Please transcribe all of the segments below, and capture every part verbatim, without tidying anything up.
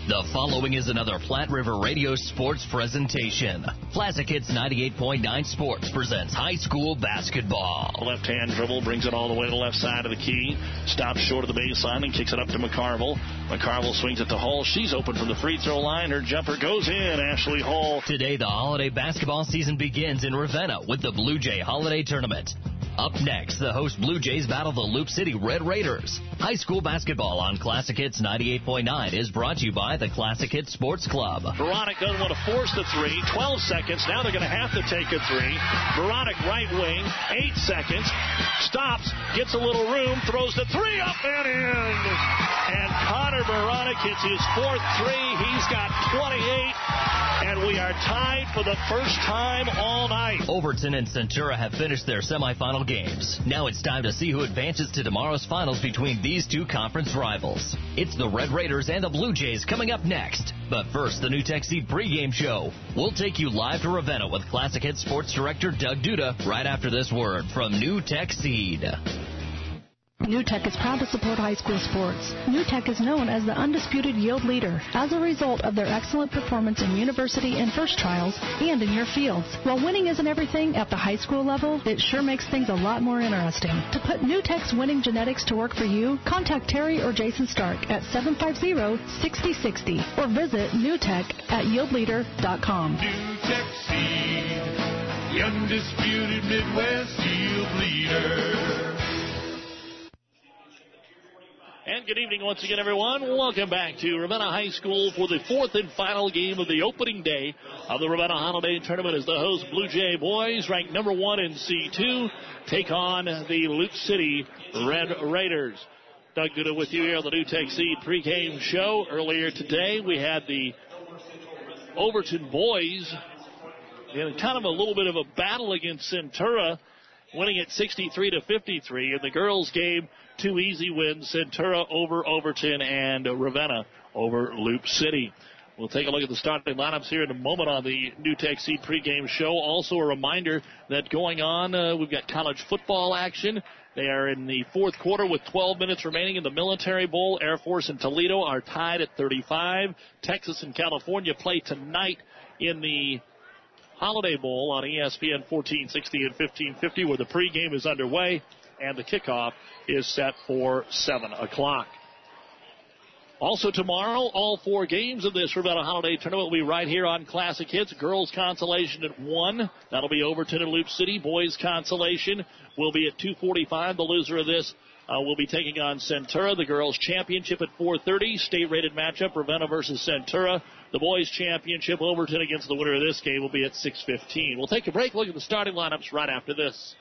The following is another Platte River Radio Sports presentation. Classic Hits ninety-eight point nine Sports presents high school basketball. Left-hand dribble, brings it all the way to the left side of the key. Stops short of the baseline and kicks it up to McCarville. McCarville swings it to Hull. She's open from the free throw line. Her jumper goes in. Ashley Hull. Today, the holiday basketball season begins in Ravenna with the Blue Jay Holiday Tournament. Up next, the host Blue Jays battle the Loop City Red Raiders. High school basketball on Classic Hits ninety-eight point nine is brought to you by the Classic Hits Sports Club. Veronica doesn't want to force the three. twelve seconds. Now they're going to have to take a three. Veronica right wing. eight seconds. Stops. Gets a little room. Throws the three up and in. And Connor Veronica hits his fourth three. He's got twenty-eight. And we are tied for the first time all night. Overton and Centura have finished their semifinal games. Now it's time to see who advances to tomorrow's finals between these two conference rivals. It's the Red Raiders and the Blue Jays coming up next. But first, the New Tech Seed pregame show. We'll take you live to Ravenna with Classic Hits Sports Director Doug Duda right after this word from New Tech Seed. New Tech is proud to support high school sports. New Tech is known as the undisputed yield leader as a result of their excellent performance in university and first trials and in your fields. While winning isn't everything at the high school level, it sure makes things a lot more interesting. To put New Tech's winning genetics to work for you, contact Terry or Jason Stark at seven five zero, six zero six zero or visit newtech at yield leader dot com. New Tech Seed, the undisputed Midwest yield leader. And good evening once again, everyone. Welcome back to Ravenna High School for the fourth and final game of the opening day of the Ravenna Holiday Tournament as the host Blue Jay boys, ranked number one in C two, take on the Loop City Red Raiders. Doug Duda with you here on the New Tech Seed pregame show. Earlier today, we had the Overton boys in kind of a little bit of a battle against Centura, winning at sixty-three to fifty-three. In the girls' game, two easy wins, Centura over Overton and Ravenna over Loop City. We'll take a look at the starting lineups here in a moment on the New Tech Seed pregame show. Also a reminder that going on, uh, we've got college football action. They are in the fourth quarter with twelve minutes remaining in the Military Bowl. Air Force and Toledo are tied at thirty-five. Texas and California play tonight in the Holiday Bowl on E S P N fourteen sixty and fifteen fifty, where the pregame is underway and the kickoff is set for seven o'clock. Also tomorrow, all four games of this Ravenna Holiday Tournament will be right here on Classic Hits. Girls Consolation at one. That'll be Overton and Loop City. Boys Consolation will be at two forty-five. The loser of this uh, will be taking on Centura. The Girls Championship at four thirty. State-rated matchup, Ravenna versus Centura. The Boys Championship, Overton against the winner of this game, will be at six fifteen. We'll take a break, look at the starting lineups right after this.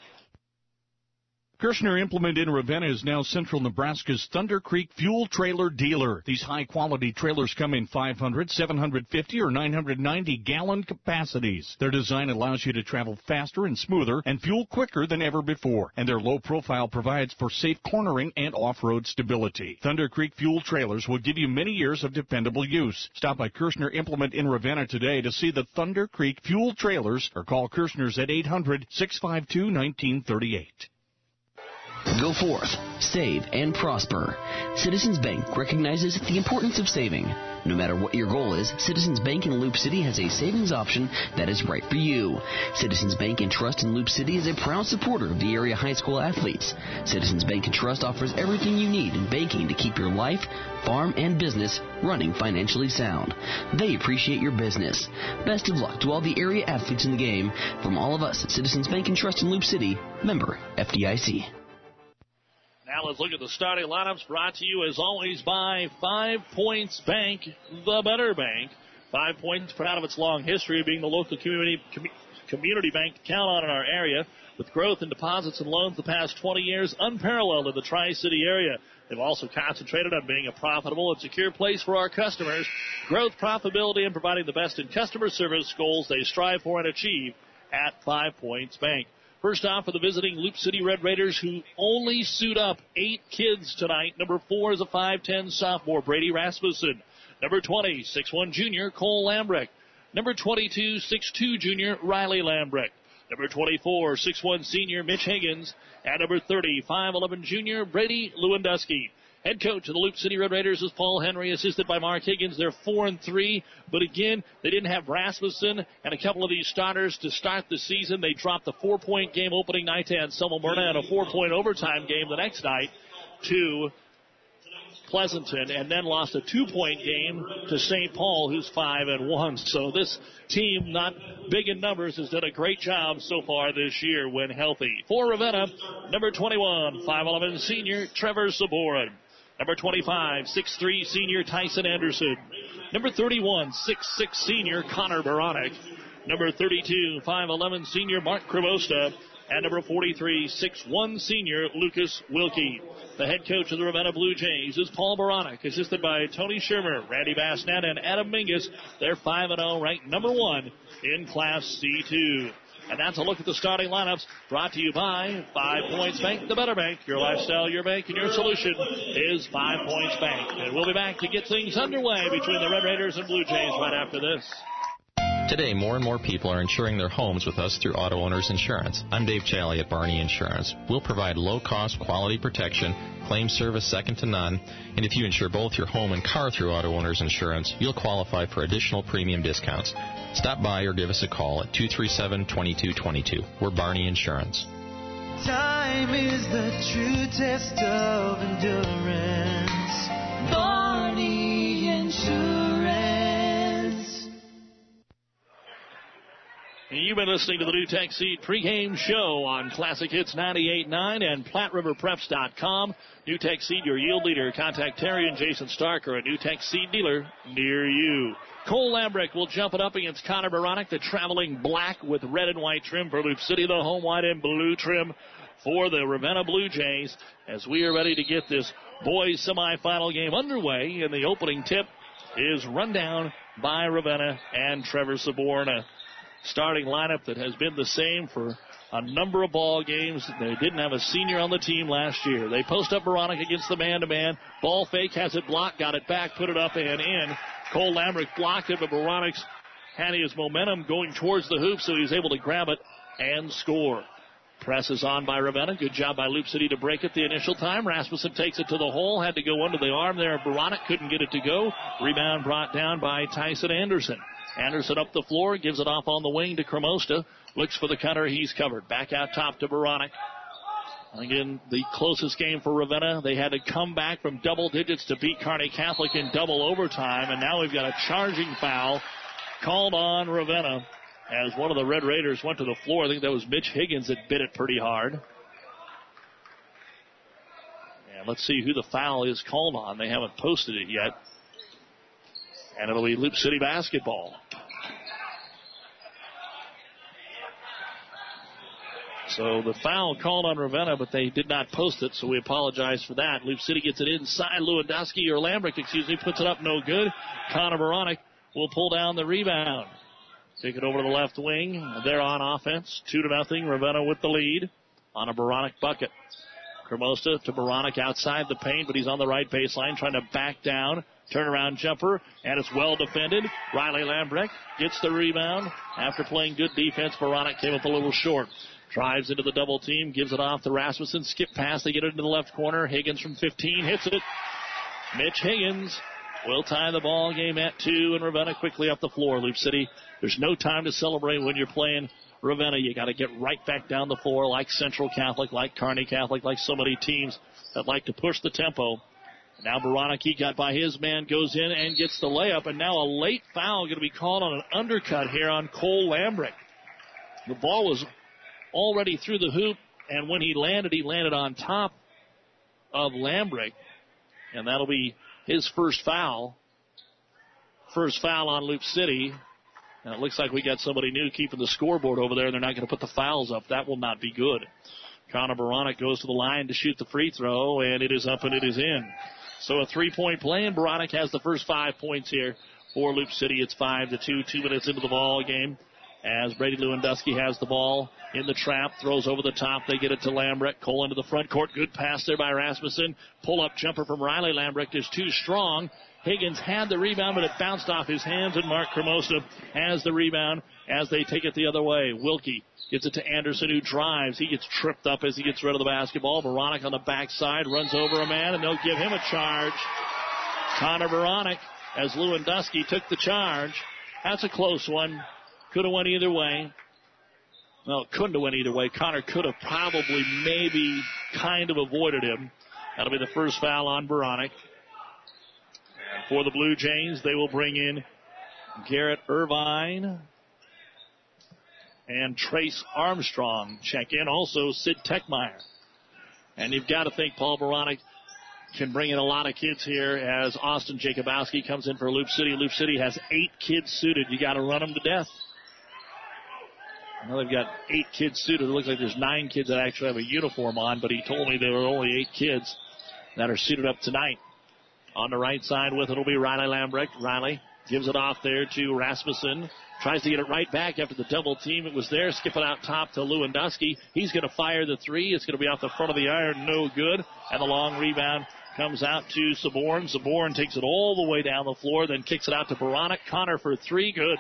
Kirshner Implement in Ravenna is now Central Nebraska's Thunder Creek fuel trailer dealer. These high-quality trailers come in five hundred, seven hundred fifty, or nine hundred ninety gallon capacities. Their design allows you to travel faster and smoother and fuel quicker than ever before. And their low profile provides for safe cornering and off-road stability. Thunder Creek fuel trailers will give you many years of dependable use. Stop by Kirshner Implement in Ravenna today to see the Thunder Creek fuel trailers or call Kirshner's at eight hundred, six five two, one nine three eight. Go forth, save, and prosper. Citizens Bank recognizes the importance of saving. No matter what your goal is, Citizens Bank in Loop City has a savings option that is right for you. Citizens Bank and Trust in Loop City is a proud supporter of the area high school athletes. Citizens Bank and Trust offers everything you need in banking to keep your life, farm, and business running financially sound. They appreciate your business. Best of luck to all the area athletes in the game. From all of us at Citizens Bank and Trust in Loop City, member F D I C. Now let's look at the starting lineups, brought to you as always by Five Points Bank, the better bank. Five Points, proud of its long history of being the local community com- community bank to count on in our area. With growth in deposits and loans the past twenty years, unparalleled in the Tri-City area. They've also concentrated on being a profitable and secure place for our customers. Growth, profitability, and providing the best in customer service goals they strive for and achieve at Five Points Bank. First off, for the visiting Loop City Red Raiders, who only suit up eight kids tonight. Number four is a five ten sophomore, Brady Rasmussen. Number twenty, six one junior, Cole Lambrecht. Number twenty-two, six two junior, Riley Lambrecht. Number twenty-four, six one senior, Mitch Higgins. And number thirty, five eleven junior, Brady Lewandowski. Head coach of the Loop City Red Raiders is Paul Henry, assisted by Mark Higgins. They're four and three, but again, they didn't have Rasmussen and a couple of these starters to start the season. They dropped the four-point game opening night to Anselmo Myrna and a four-point overtime game the next night to Pleasanton, and then lost a two-point game to Saint Paul, who's five and one. So this team, not big in numbers, has done a great job so far this year when healthy. For Ravenna, number twenty-one, five eleven senior Trevor Saborin. Number twenty-five, six three senior Tyson Anderson. Number thirty-one, six six senior Connor Baronic. Number thirty-two, five eleven senior Mark Kravosta. And number forty-three, six one senior Lucas Wilkie. The head coach of the Ravenna Blue Jays is Paul Baronic, assisted by Tony Shermer, Randy Bassnett, and Adam Mingus. They're five and oh, ranked number one in Class C two. And that's a look at the starting lineups, brought to you by Five Points Bank, the better bank. Your lifestyle, your bank, and your solution is Five Points Bank. And we'll be back to get things underway between the Red Raiders and Blue Jays right after this. Today, more and more people are insuring their homes with us through Auto Owners Insurance. I'm Dave Challey at Barney Insurance. We'll provide low-cost, quality protection, claim service second to none, and if you insure both your home and car through Auto Owners Insurance, you'll qualify for additional premium discounts. Stop by or give us a call at two three seven, two two two two. We're Barney Insurance. Time is the true test of endurance. Barney Insurance. You've been listening to the NewTek Seed pregame show on Classic Hits ninety-eight point nine and Platte River Preps dot com. NewTek Seed, your yield leader. Contact Terry and Jason Stark or a NewTek Seed dealer near you. Cole Lambrick will jump it up against Connor Baronic, the traveling black with red and white trim for Loop City, the home white and blue trim for the Ravenna Blue Jays, as we are ready to get this boys semifinal game underway. And the opening tip is run down by Ravenna and Trevor Saborna. Starting lineup that has been the same for a number of ball games. They didn't have a senior on the team last year. They post up Baronic against the man-to-man. Ball fake, has it blocked, got it back, put it up and in. Cole Lambrick blocked it, but Baronic's had his momentum going towards the hoop, so he was able to grab it and score. Presses on by Ravenna. Good job by Loop City to break it the initial time. Rasmussen takes it to the hole. Had to go under the arm there. Baronic couldn't get it to go. Rebound brought down by Tyson Anderson. Anderson up the floor, gives it off on the wing to Cremosta. Looks for the cutter. He's covered. Back out top to Baronic. Again, the closest game for Ravenna. They had to come back from double digits to beat Kearney Catholic in double overtime. And now we've got a charging foul called on Ravenna as one of the Red Raiders went to the floor. I think that was Mitch Higgins that bit it pretty hard. And let's see who the foul is called on. They haven't posted it yet. And it'll be Loop City basketball. So the foul called on Ravenna, but they did not post it, so we apologize for that. Loop City gets it inside. Lewandowski, or Lambrick, excuse me, puts it up no good. Connor Baronic will pull down the rebound. Take it over to the left wing. They're on offense. Two to nothing. Ravenna with the lead on a Baronic bucket. Cremosta to Baronic outside the paint, but he's on the right baseline trying to back down. Turnaround jumper, and it's well defended. Riley Lambrick gets the rebound. After playing good defense, Baronic came up a little short. Drives into the double team, gives it off to Rasmussen. Skip pass, they get it into the left corner. Higgins from fifteen hits it. Mitch Higgins will tie the ball game at two, and Ravenna quickly up the floor. Loop City, there's no time to celebrate when you're playing Ravenna. You got to get right back down the floor like Central Catholic, like Kearney Catholic, like so many teams that like to push the tempo. Now Baronic, he got by his man, goes in and gets the layup, and now a late foul going to be called on an undercut here on Cole Lambrick. The ball was already through the hoop, and when he landed, he landed on top of Lambrick, and that'll be his first foul. First foul on Loop City. And it looks like we got somebody new keeping the scoreboard over there, and they're not going to put the fouls up. That will not be good. Connor Baronic goes to the line to shoot the free throw, and it is up and it is in. So a three-point play, and Baronic has the first five points here for Loop City. It's five to two, two minutes into the ball game. As Brady Lewandowski has the ball in the trap, throws over the top. They get it to Lambrick. Cole into the front court. Good pass there by Rasmussen. Pull-up jumper from Riley Lambrick is too strong, Higgins had the rebound, but it bounced off his hands, and Mark Cremosa has the rebound as they take it the other way. Wilkie gets it to Anderson, who drives. He gets tripped up as he gets rid of the basketball. Veronic on the backside runs over a man, and they'll give him a charge. Connor Veronic, as Lewandowski took the charge. That's a close one. Could have went either way. Well, it couldn't have went either way. Connor could have probably maybe kind of avoided him. That'll be the first foul on Veronic. And for the Blue Jays, they will bring in Garrett Irvine and Trace Armstrong. Check in also Sid Techmeyer. And you've got to think Paul Veronic can bring in a lot of kids here as Austin Jacobowski comes in for Loop City. Loop City has eight kids suited. You got to run them to death. Well, they've got eight kids suited. It looks like there's nine kids that actually have a uniform on, but he told me there were only eight kids that are suited up tonight. On the right side with it will be Riley Lambrecht. Riley gives it off there to Rasmussen. Tries to get it right back after the double team. It was there. Skip it out top to Lewandowski. He's going to fire the three. It's going to be off the front of the iron. No good. And the long rebound comes out to Saborn. Saborn takes it all the way down the floor, then kicks it out to Veronic. Connor for three. Good.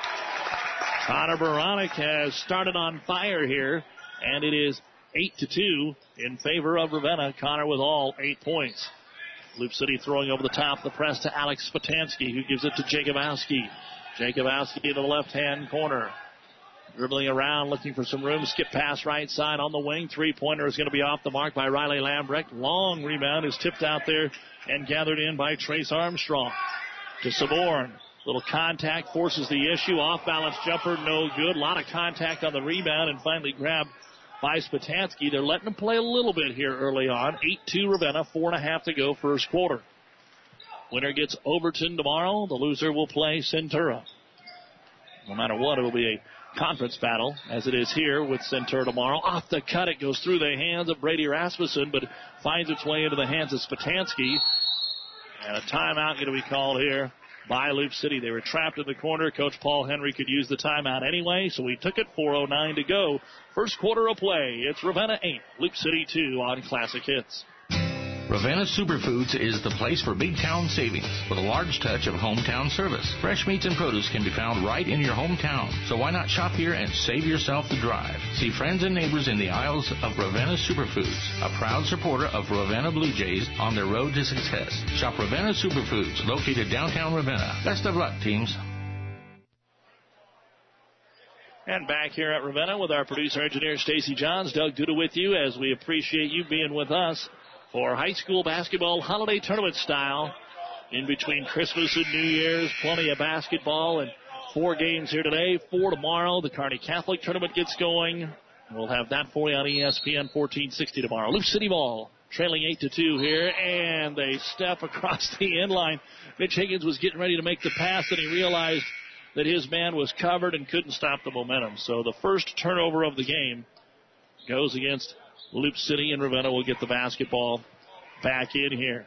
Connor Veronic has started on fire here, and it is eight to two in favor of Ravenna. Connor with all eight points. Loop City throwing over the top the press to Alex Spatansky, who gives it to Jacobowski. Jacobowski to the left-hand corner. Dribbling around, looking for some room. Skip pass right side on the wing. Three-pointer is going to be off the mark by Riley Lambrecht. Long rebound is tipped out there and gathered in by Trace Armstrong. To Saborn. Little contact forces the issue. Off-balance jumper, no good. A lot of contact on the rebound and finally grabbed by Spatansky. They're letting him play a little bit here early on. eight two Ravenna, four and a half to go first quarter. Winner gets Overton tomorrow. The loser will play Centura. No matter what, it'll be a conference battle, as it is here with Centura tomorrow. Off the cut, it goes through the hands of Brady Rasmussen, but finds its way into the hands of Spatansky. And a timeout going to be called here by Loop City. They were trapped in the corner. Coach Paul Henry could use the timeout anyway, so he took it. four oh nine to go. First quarter of play. It's Ravenna eight, Loop City two on Classic Hits. Ravenna Superfoods is the place for big town savings with a large touch of hometown service. Fresh meats and produce can be found right in your hometown, so why not shop here and save yourself the drive? See friends and neighbors in the aisles of Ravenna Superfoods, a proud supporter of Ravenna Blue Jays on their road to success. Shop Ravenna Superfoods, located downtown Ravenna. Best of luck, teams. And back here at Ravenna with our producer engineer Stacy Johns, Doug Duda with you as we appreciate you being with us for high school basketball holiday tournament style. In between Christmas and New Year's, plenty of basketball and four games here today, four tomorrow. The Kearney Catholic tournament gets going. We'll have that for you on E S P N fourteen sixty tomorrow. Loop City ball trailing eight to two here, and they step across the end line. Mitch Higgins was getting ready to make the pass, and he realized that his man was covered and couldn't stop the momentum. So the first turnover of the game goes against Loop City, and Ravenna will get the basketball back in here.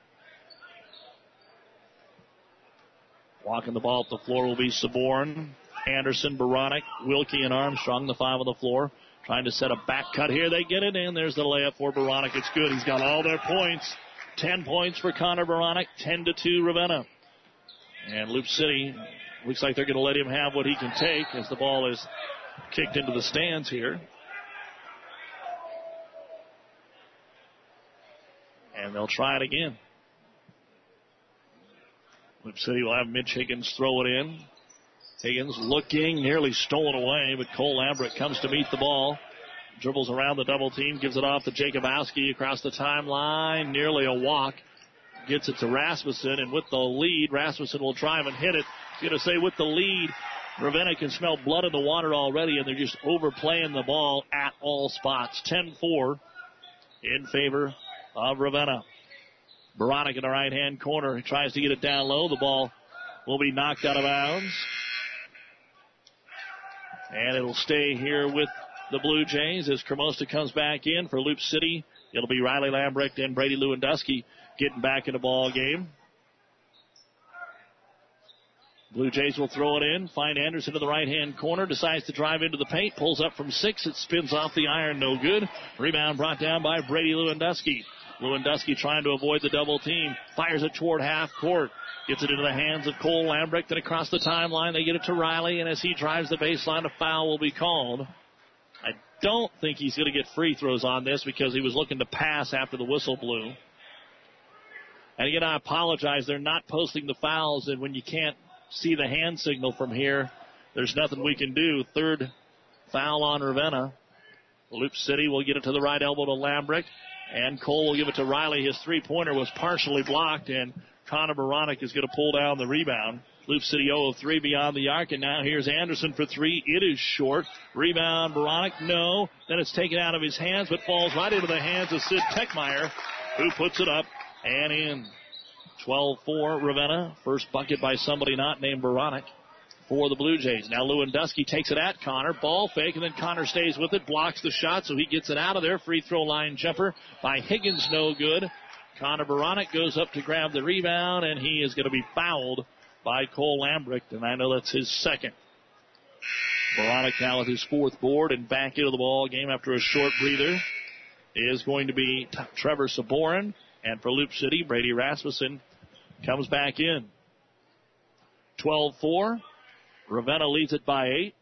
Walking the ball up the floor will be Saborn, Anderson, Baronic, Wilkie, and Armstrong, the five on the floor. Trying to set a back cut here. They get it in. There's the layup for Baronic. It's good. He's got all their points. Ten points for Connor Baronic. Ten to two Ravenna. And Loop City looks like they're going to let him have what he can take as the ball is kicked into the stands here. And they'll try it again. Loop City will have Mitch Higgins throw it in. Higgins looking, nearly stolen away, but Cole Lambert comes to meet the ball. Dribbles around the double team, gives it off to Jacobowski across the timeline. Nearly a walk. Gets it to Rasmussen, and with the lead, Rasmussen will drive and hit it. He's going to say with the lead, Ravenna can smell blood in the water already, and they're just overplaying the ball at all spots. ten four in favor of Ravenna. Baronic in the right-hand corner. He tries to get it down low. The ball will be knocked out of bounds. And it'll stay here with the Blue Jays as Cremosa comes back in for Loop City. It'll be Riley Lambrecht and Brady Lewandowski getting back in the ball game. Blue Jays will throw it in. Find Anderson to the right-hand corner. Decides to drive into the paint. Pulls up from six. It spins off the iron. No good. Rebound brought down by Brady Lewandowski. Lewandowski trying to avoid the double team. Fires it toward half court. Gets it into the hands of Cole Lambrecht. Then across the timeline, they get it to Riley. And as he drives the baseline, a foul will be called. I don't think he's going to get free throws on this because he was looking to pass after the whistle blew. And again, I apologize. They're not posting the fouls. And when you can't see the hand signal from here, there's nothing we can do. Third foul on Ravenna. Loop City will get it to the right elbow to Lambrecht. And Cole will give it to Riley. His three-pointer was partially blocked. And Connor Baranek is going to pull down the rebound. Loop City zero of three beyond the arc. And now here's Anderson for three. It is short. Rebound, Baranek, no. Then it's taken out of his hands, but falls right into the hands of Sid Techmeyer, who puts it up and in. twelve four Ravenna. First bucket by somebody not named Baranek for the Blue Jays. Now Lewandowski takes it at Connor. Ball fake, and then Connor stays with it, blocks the shot, so he gets it out of there. Free throw line jumper by Higgins, no good. Connor Baranek goes up to grab the rebound, and he is going to be fouled by Cole Lambrecht, and I know that's his second. Baranek now with his fourth board and back into the ball game after a short breather is going to be t- Trevor Saborin, and for Loop City, Brady Rasmussen comes back in. twelve four. Ravenna leads it by eight.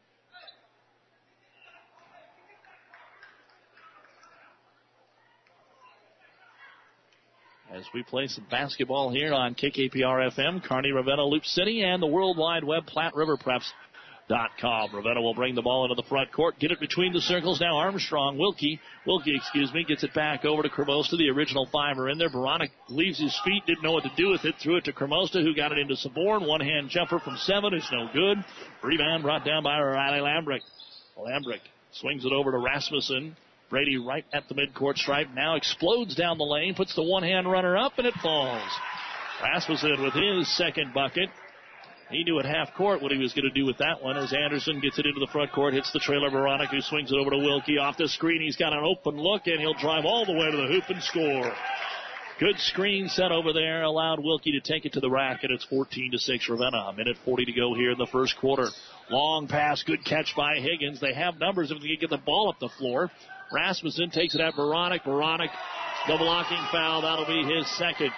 As we play some basketball here on K K P R F M, Kearney, Ravenna, Loop City, and the World Wide Web, Platte River Preps dot com. Ravenna will bring the ball into the front court, get it between the circles. Now Armstrong, Wilkie, Wilkie, excuse me, gets it back over to Cremosta. The original five are in there. Baranek leaves his feet, didn't know what to do with it, threw it to Cremosta, who got it into Saborn. One-hand jumper from seven is no good. Rebound brought down by Riley Lambrecht. Lambrecht swings it over to Rasmussen. Brady right at the midcourt stripe. Now explodes down the lane, puts the one-hand runner up, and it falls. Rasmussen with his second bucket. He knew at half court what he was going to do with that one as Anderson gets it into the front court, hits the trailer. Baranek, who swings it over to Wilkie off the screen. He's got an open look, and he'll drive all the way to the hoop and score. Good screen set over there, allowed Wilkie to take it to the rack, and it's fourteen to six Ravenna. A minute forty to go here in the first quarter. Long pass, good catch by Higgins. They have numbers if they can get the ball up the floor. Rasmussen takes it at Baranek. Baranek, the blocking foul. That'll be his second.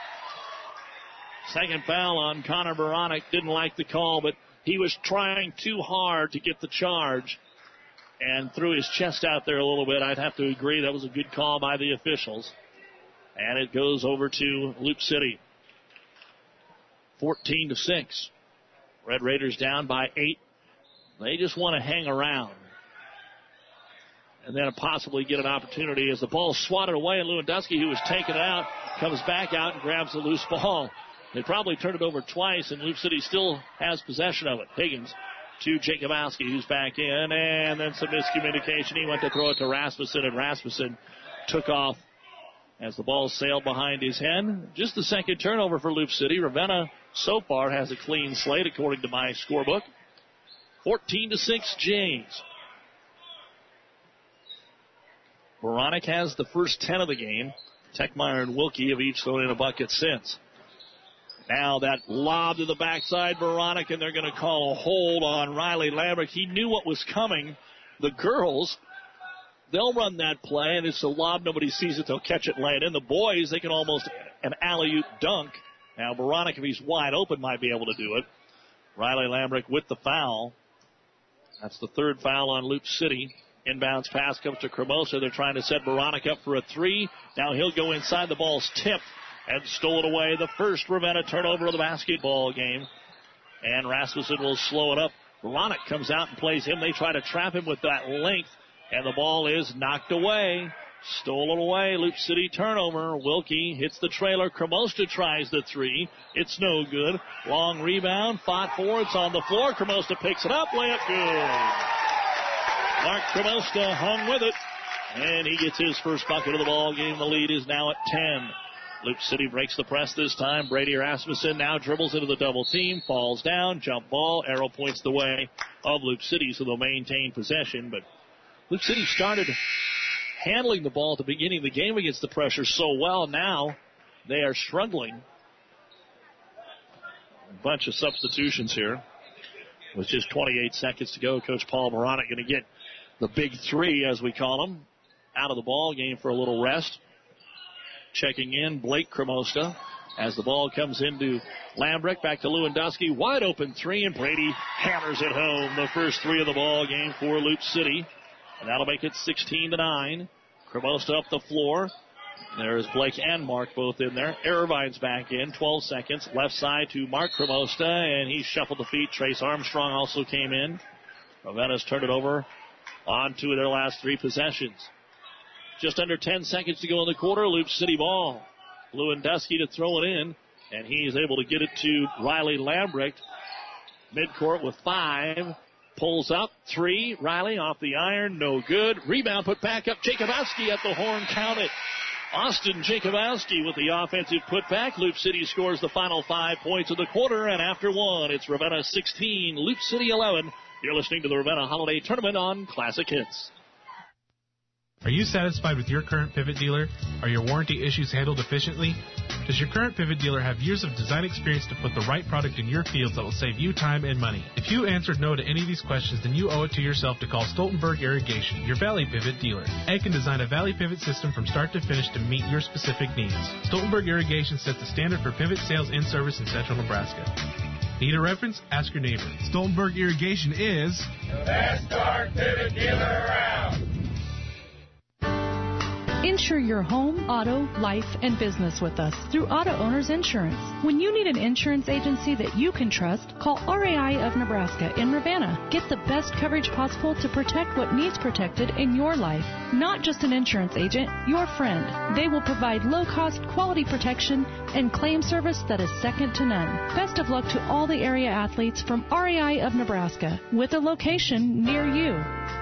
Second foul on Connor Baranek. Didn't like the call, but he was trying too hard to get the charge and threw his chest out there a little bit. I'd have to agree that was a good call by the officials. And it goes over to Loop City. fourteen to six. Red Raiders down by eight. They just want to hang around and then possibly get an opportunity as the ball swatted away, and Lewandowski, who was taken out, comes back out and grabs the loose ball. They probably turned it over twice, and Loop City still has possession of it. Higgins to Jacobowski, who's back in, and then some miscommunication. He went to throw it to Rasmussen, and Rasmussen took off as the ball sailed behind his head. Just the second turnover for Loop City. Ravenna so far has a clean slate, according to my scorebook. fourteen to six Jays. Baranek has the first ten of the game. Techmeyer and Wilkie have each thrown in a bucket since. Now that lob to the backside, Baranek, and they're going to call a hold on Riley Lambrecht. He knew what was coming. The girls, they'll run that play, and it's a lob. Nobody sees it. They'll catch it and lay it in. The boys, they can almost an alley-oop dunk. Now Baranek, if he's wide open, might be able to do it. Riley Lambrecht with the foul. That's the third foul on Loop City. Inbounds pass comes to Cremosa. They're trying to set Baranek up for a three. Now he'll go inside. The ball's tipped and stolen away. The first Ravenna turnover of the basketball game. And Rasmussen will slow it up. Baranek comes out and plays him. They try to trap him with that length. And the ball is knocked away. Stolen away. Loop City turnover. Wilkie hits the trailer. Cremosa tries the three. It's no good. Long rebound. Fought for. It's on the floor. Cremosa picks it up. Layup good. Mark Cremosta hung with it, and he gets his first bucket of the ball game. The lead is now at ten. Loop City breaks the press this time. Brady Rasmussen now dribbles into the double team, falls down, jump ball. Arrow points the way of Loop City, so they'll maintain possession. But Loop City started handling the ball at the beginning of the game against the pressure so well. Now they are struggling. A bunch of substitutions here. With just twenty-eight seconds to go, Coach Paul Baranek going to get the big three, as we call them, out of the ball game for a little rest. Checking in, Blake Cremosta. As the ball comes into Lambrecht, back to Lewandowski. Wide open three, and Brady hammers it home. The first three of the ball game for Loop City. And that'll make it sixteen to nine. Cremosta up the floor. There's Blake and Mark both in there. Irvine's back in. twelve seconds. Left side to Mark Cremosta, and he shuffled the feet. Trace Armstrong also came in. Ravenna's turned it over on two of their last three possessions. Just under ten seconds to go in the quarter. Loop City ball. Lewandowski to throw it in, and he's able to get it to Riley Lambrecht. Midcourt with five. Pulls up. Three. Riley off the iron. No good. Rebound put back up. Jacobowski at the horn. Count it. Austin Jacobowski with the offensive putback. Loop City scores the final five points of the quarter, and after one, it's Ravenna sixteen, Loop City eleven. You're listening to the Ravenna Holiday Tournament on Classic Hits. Are you satisfied with your current pivot dealer? Are your warranty issues handled efficiently? Does your current pivot dealer have years of design experience to put the right product in your fields that will save you time and money? If you answered no to any of these questions, then you owe it to yourself to call Stoltenberg Irrigation, your Valley Pivot dealer. Ed can design a Valley Pivot system from start to finish to meet your specific needs. Stoltenberg Irrigation sets the standard for pivot sales in service in central Nebraska. Need a reference? Ask your neighbor. Stoltenberg Irrigation is the best darn pivot dealer around. Insure your home, auto, life, and business with us through Auto Owners Insurance. When you need an insurance agency that you can trust, call R A I of Nebraska in Ravenna. Get the best coverage possible to protect what needs protected in your life. Not just an insurance agent, your friend. They will provide low-cost, quality protection and claim service that is second to none. Best of luck to all the area athletes from R A I of Nebraska, with a location near you.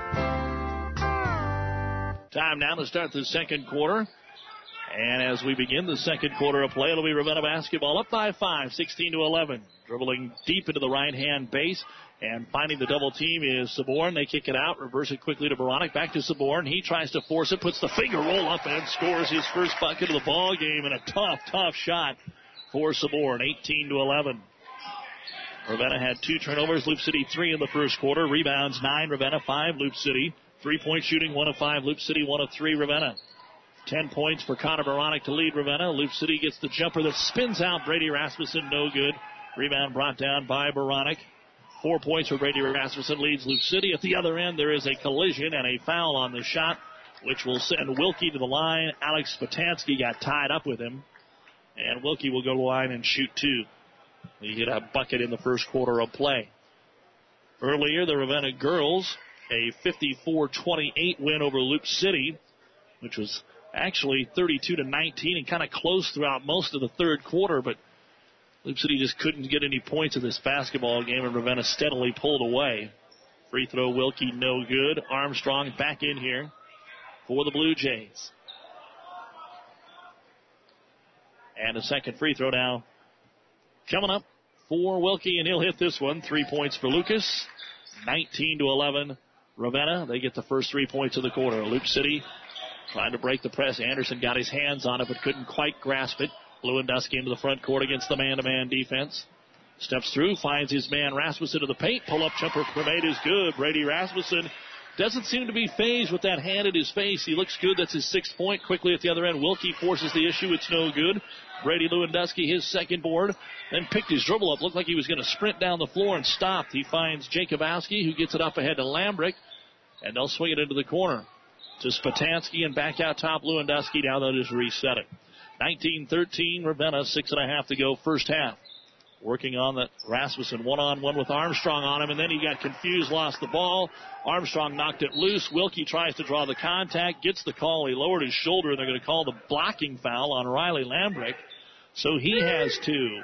Time now to start the second quarter. And as we begin the second quarter of play, it'll be Ravenna basketball up by five, sixteen to eleven. Dribbling deep into the right-hand base and finding the double team is Saborn. They kick it out, reverse it quickly to Baranek. Back to Saborn. He tries to force it, puts the finger roll up and scores his first bucket of the ball game. And a tough, tough shot for Saborn, eighteen to eleven. Ravenna had two turnovers. Loop City three in the first quarter. Rebounds nine. Ravenna five. Loop City. Three-point shooting, one of five. Loop City, one of three. Ravenna. Ten points for Connor Baranek to lead Ravenna. Loop City gets the jumper that spins out. Brady Rasmussen, no good. Rebound brought down by Baranek. Four points for Brady Rasmussen, leads Loop City. At the other end, there is a collision and a foul on the shot, which will send Wilkie to the line. Alex Spatansky got tied up with him, and Wilkie will go to the line and shoot two. He hit a bucket in the first quarter of play. Earlier, the Ravenna girls, a fifty-four twenty-eight win over Loop City, which was actually thirty-two to nineteen and kind of close throughout most of the third quarter, but Loop City just couldn't get any points in this basketball game, and Ravenna steadily pulled away. Free throw, Wilkie, no good. Armstrong back in here for the Blue Jays. And a second free throw now coming up for Wilkie, and he'll hit this one. Three points for Lucas. nineteen to eleven. Ravenna, they get the first three points of the quarter. Loop City trying to break the press. Anderson got his hands on it, but couldn't quite grasp it. Lewandowski into the front court against the man-to-man defense. Steps through, finds his man Rasmussen to the paint. Pull-up jumper for made is good. Brady Rasmussen doesn't seem to be fazed with that hand in his face. He looks good. That's his sixth point. Quickly at the other end, Wilkie forces the issue. It's no good. Brady Lewandowski, his second board, then picked his dribble up. Looked like he was going to sprint down the floor and stopped. He finds Jacobowski, who gets it up ahead to Lambrecht, and they'll swing it into the corner to Spatansky, and back out top Lewandowski. Now they'll just reset it. nineteen thirteen, Ravenna, six and a half to go first half. Working on that Rasmussen one-on-one with Armstrong on him, and then he got confused, lost the ball. Armstrong knocked it loose. Wilkie tries to draw the contact, gets the call. He lowered his shoulder, and they're going to call the blocking foul on Riley Lambrecht. So he has two.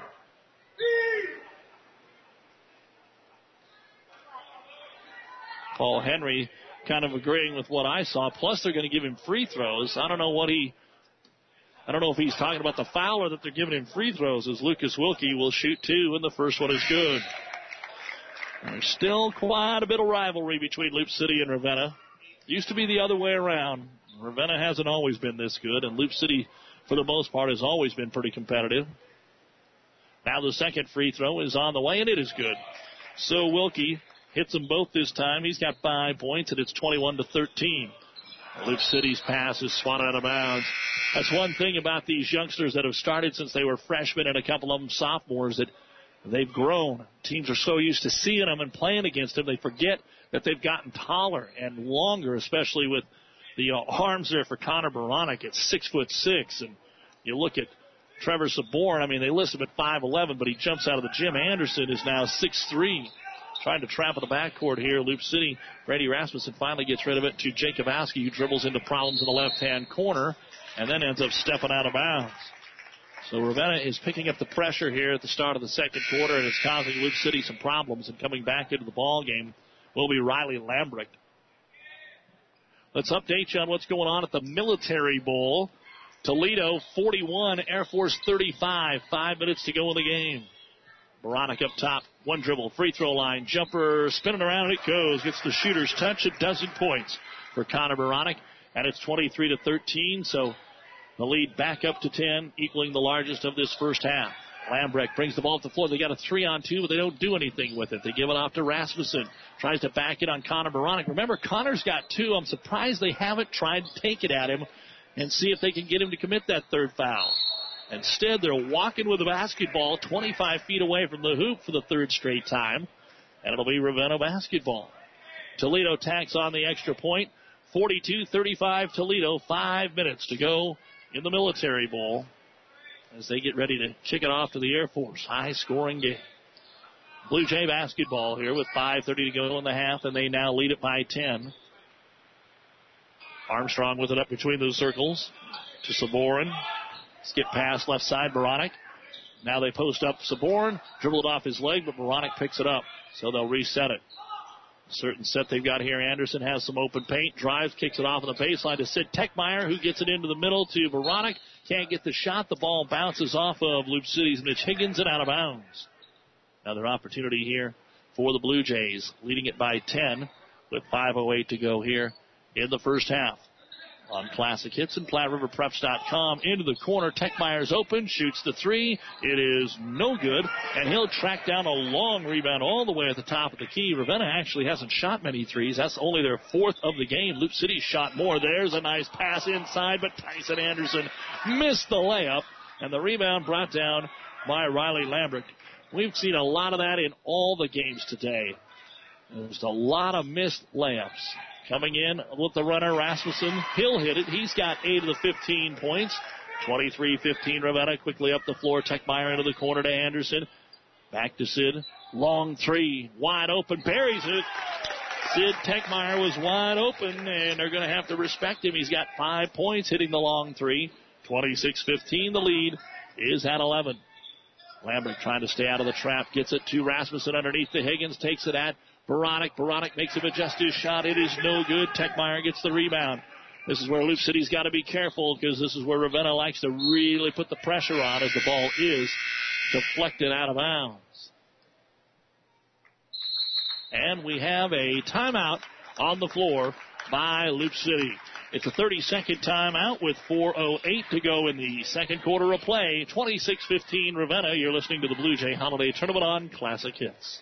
Paul Henry kind of agreeing with what I saw. Plus, they're going to give him free throws. I don't know what he... I don't know if he's talking about the foul or that they're giving him free throws, as Lucas Wilkie will shoot two, and the first one is good. There's still quite a bit of rivalry between Loop City and Ravenna. Used to be the other way around. Ravenna hasn't always been this good, and Loop City, for the most part, has always been pretty competitive. Now the second free throw is on the way, and it is good. So Wilkie hits them both this time. He's got five points, and it's twenty-one to thirteen. Loop City's pass is swatted out of bounds. That's one thing about these youngsters that have started since they were freshmen and a couple of them sophomores, that they've grown. Teams are so used to seeing them and playing against them, they forget that they've gotten taller and longer, especially with the uh, arms there for Connor Baranek at six foot six. And you look at Trevor Saborn, I mean, they list him at five eleven, but he jumps out of the gym. Anderson is now six three. Trying to trap in the backcourt here. Loop City, Brady Rasmussen finally gets rid of it to Jacobowski, who dribbles into problems in the left-hand corner and then ends up stepping out of bounds. So Ravenna is picking up the pressure here at the start of the second quarter, and it's causing Loop City some problems. And coming back into the ball game will be Riley Lambrecht. Let's update you on what's going on at the Military Bowl. Toledo forty-one, Air Force thirty-five. Five minutes to go in the game. Baranek up top, one dribble, free throw line, jumper, spinning around, it goes. Gets the shooter's touch, a dozen points for Connor Baranek, and it's twenty-three to thirteen, so the lead back up to ten, equaling the largest of this first half. Lambrecht brings the ball to the floor. They got a three on two, but they don't do anything with it. They give it off to Rasmussen. Tries to back it on Connor Baranek. Remember, Connor's got two. I'm surprised they haven't tried to take it at him and see if they can get him to commit that third foul. Instead, they're walking with the basketball twenty-five feet away from the hoop for the third straight time, and it'll be Ravenna basketball. Toledo tacks on the extra point. forty-two thirty-five Toledo. Five minutes to go in the Military Bowl as they get ready to kick it off to the Air Force. High-scoring game. Blue Jay basketball here with five thirty to go in the half, and they now lead it by ten. Armstrong with it up between those circles to Saborn. Skip pass left side, Baranek. Now they post up Saborn, dribble it off his leg, but Baranek picks it up, so they'll reset it. Certain set they've got here. Anderson has some open paint, drives, kicks it off on the baseline to Sid Techmeyer, who gets it into the middle to Baranek. Can't get the shot. The ball bounces off of Loop City's Mitch Higgins and out of bounds. Another opportunity here for the Blue Jays, leading it by ten with five oh eight to go here in the first half. On Classic Hits and Platte River Preps dot com. Into the corner. Techmeyer's open. Shoots the three. It is no good. And he'll track down a long rebound all the way at the top of the key. Ravenna actually hasn't shot many threes. That's only their fourth of the game. Loop City shot more. There's a nice pass inside, but Tyson Anderson missed the layup. And the rebound brought down by Riley Lambrecht. We've seen a lot of that in all the games today. There's a lot of missed layups. Coming in with the runner, Rasmussen. He'll hit it. He's got eight of the fifteen points. twenty-three fifteen Ravenna. Quickly up the floor. Techmeyer into the corner to Anderson. Back to Sid. Long three. Wide open. Buries it. Sid Techmeyer was wide open, and they're going to have to respect him. He's got five points hitting the long three. twenty-six fifteen. The lead is at eleven. Lambert trying to stay out of the trap. Gets it to Rasmussen underneath the Higgins. Takes it at Baranek. Baranek makes him adjust his shot. It is no good. Techmeyer gets the rebound. This is where Loop City's got to be careful, because this is where Ravenna likes to really put the pressure on as the ball is deflected out of bounds. And we have a timeout on the floor by Loop City. It's a thirty-second timeout with four oh eight to go in the second quarter of play. twenty-six fifteen Ravenna. You're listening to the Blue Jay Holiday Tournament on Classic Hits.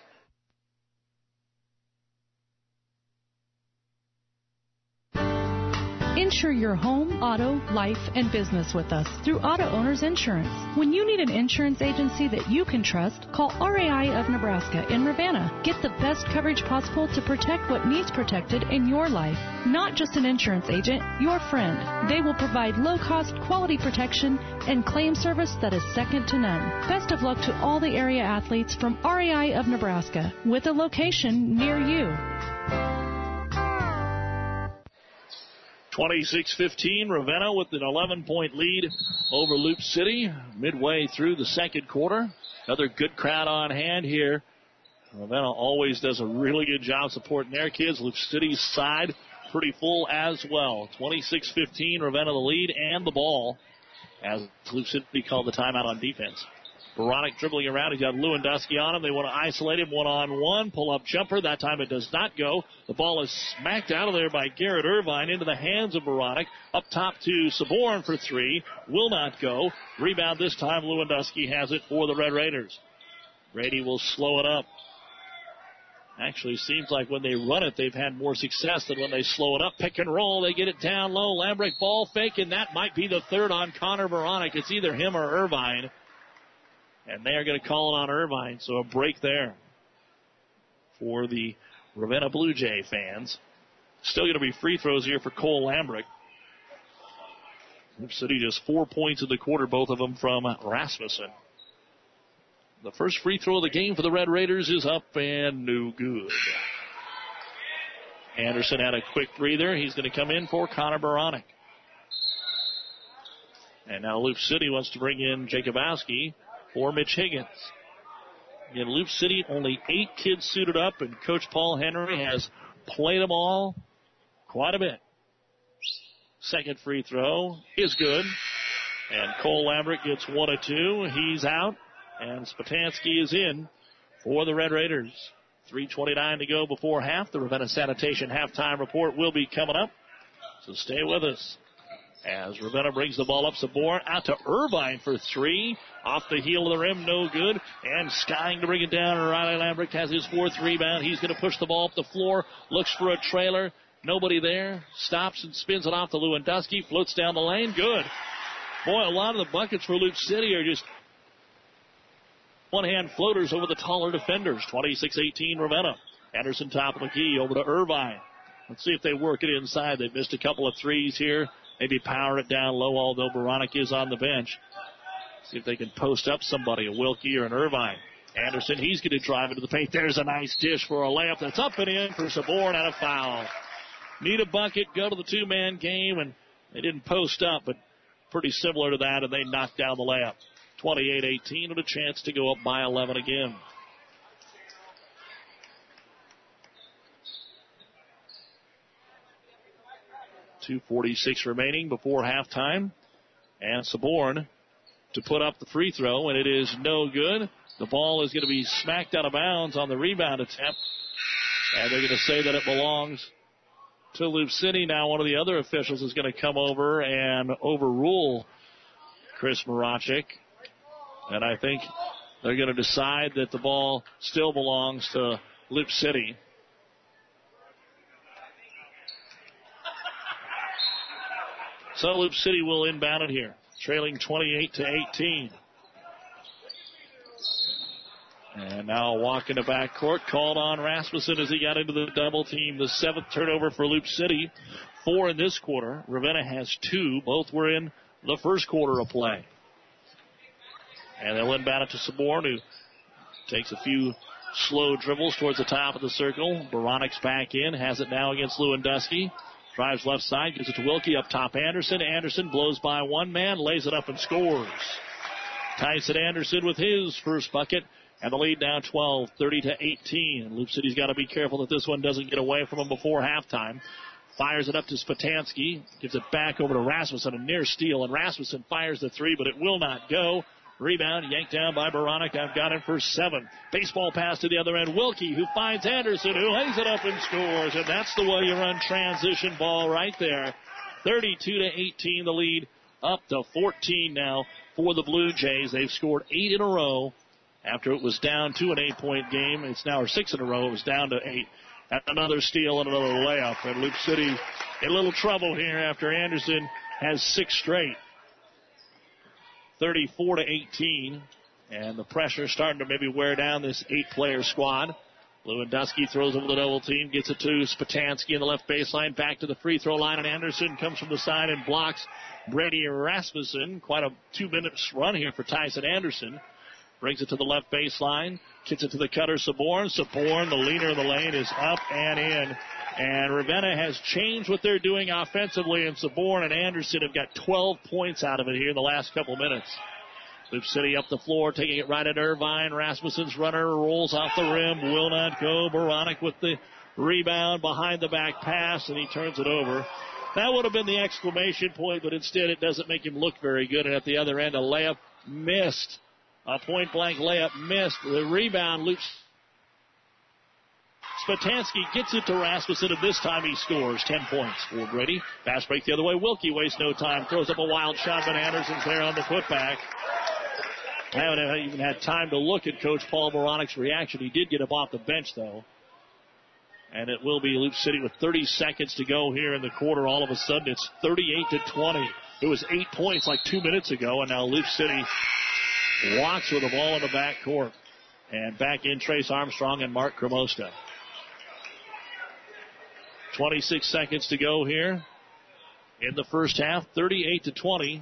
Insure your home, auto, life, and business with us through Auto Owners Insurance. When you need an insurance agency that you can trust, call R A I of Nebraska in Ravenna. Get the best coverage possible to protect what needs protected in your life. Not just an insurance agent, your friend. They will provide low-cost, quality protection and claim service that is second to none. Best of luck to all the area athletes from R A I of Nebraska, with a location near you. twenty-six fifteen, Ravenna with an eleven-point lead over Loop City midway through the second quarter. Another good crowd on hand here. Ravenna always does a really good job supporting their kids. Loop City's side pretty full as well. twenty-six fifteen, Ravenna the lead and the ball as Loop City called the timeout on defense. Baranek dribbling around. He's got Lewandowski on him. They want to isolate him one-on-one. Pull-up jumper. That time it does not go. The ball is smacked out of there by Garrett Irvine into the hands of Baranek. Up top to Saborn for three. Will not go. Rebound this time. Lewandowski has it for the Red Raiders. Brady will slow it up. Actually, seems like when they run it, they've had more success than when they slow it up. Pick and roll. They get it down low. Lambrick ball fake, and that might be the third on Connor Baranek. It's either him or Irvine. And they are going to call it on Irvine, so a break there for the Ravenna Blue Jay fans. Still going to be free throws here for Cole Lambrick. Loop City just four points in the quarter, both of them from Rasmussen. The first free throw of the game for the Red Raiders is up and no good. Anderson had a quick breather. He's going to come in for Connor Baranek. And now Loop City wants to bring in Jacobowski for Mitch Higgins. In Loop City, only eight kids suited up, and Coach Paul Henry has played them all quite a bit. Second free throw is good. And Cole Lambrick gets one of two. He's out. And Spatansky is in for the Red Raiders. three twenty-nine to go before half. The Ravenna Sanitation halftime report will be coming up. So stay with us. As Ravenna brings the ball up, Sabor out to Irvine for three. Off the heel of the rim, no good. And skying to bring it down. Riley Lambrick has his fourth rebound. He's going to push the ball up the floor. Looks for a trailer. Nobody there. Stops and spins it off to Lewandowski. Floats down the lane. Good. Boy, a lot of the buckets for Loop City are just one-hand floaters over the taller defenders. twenty-six eighteen Ravenna. Anderson top of the key over to Irvine. Let's see if they work it inside. They've missed a couple of threes here. Maybe power it down low, although Baranek is on the bench. See if they can post up somebody, a Wilkie or an Irvine. Anderson, he's going to drive into the paint. There's a nice dish for a layup that's up and in for Sabor and a foul. Need a bucket, go to the two-man game, and they didn't post up, but pretty similar to that, and they knocked down the layup. twenty-eight eighteen with a chance to go up by eleven again. two forty-six remaining before halftime. And Saborn to put up the free throw, and it is no good. The ball is going to be smacked out of bounds on the rebound attempt. And they're going to say that it belongs to Loop City. Now one of the other officials is going to come over and overrule Chris Marachik. And I think they're going to decide that the ball still belongs to Loop City. So Loop City will inbound it here, trailing twenty-eight to eighteen. And now a walk in the backcourt, called on Rasmussen as he got into the double team. The seventh turnover for Loop City, four in this quarter. Ravenna has two. Both were in the first quarter of play. And they'll inbound it to Saborn, who takes a few slow dribbles towards the top of the circle. Baranek's back in, has it now against Lewandowski. Drives left side, gives it to Wilkie, up top Anderson. Anderson blows by one man, lays it up and scores. Tyson Anderson with his first bucket, and the lead now twelve, thirty to eighteen. Loop City's got to be careful that this one doesn't get away from them before halftime. Fires it up to Spatansky, gives it back over to Rasmussen, a near steal, and Rasmussen fires the three, but it will not go. Rebound yanked down by Baranek. I've got it for seven. Baseball pass to the other end. Wilkie, who finds Anderson, who lays it up and scores. And that's the way you run transition ball right there. thirty-two to eighteen, the lead up to fourteen now for the Blue Jays. They've scored eight in a row after it was down to an eight-point game. It's now six in a row. It was down to eight. Another steal and another layup. And Loop City in a little trouble here after Anderson has six straight. thirty-four to eighteen, and the pressure starting to maybe wear down this eight-player squad. Lewandowski throws over the double team, gets it to Spatansky in the left baseline, back to the free throw line, and Anderson comes from the side and blocks Brady Rasmussen. Quite a two-minute run here for Tyson Anderson. Brings it to the left baseline, gets it to the cutter, Saborn. Saborn, the leader in the lane, is up and in. And Ravenna has changed what they're doing offensively, and Saborn and Anderson have got twelve points out of it here in the last couple minutes. Loop City up the floor, taking it right at Irvine. Rasmussen's runner rolls off the rim, will not go. Baranek with the rebound behind the back pass, and he turns it over. That would have been the exclamation point, but instead it doesn't make him look very good. And at the other end, a layup missed. A point-blank layup missed. The rebound, Loop Spatansky gets it to Rasmussen, and this time he scores ten points for Brady. Fast break the other way. Wilkie wastes no time. Throws up a wild shot, but Anderson's there on the putback. I haven't even had time to look at Coach Paul Baranek's reaction. He did get up off the bench, though. And it will be Loop City with thirty seconds to go here in the quarter. All of a sudden, it's thirty-eight to twenty. It was eight points like two minutes ago, and now Loop City walks with the ball in the backcourt. And back in Trace Armstrong and Mark Cremosta. twenty-six seconds to go here in the first half. thirty-eight to twenty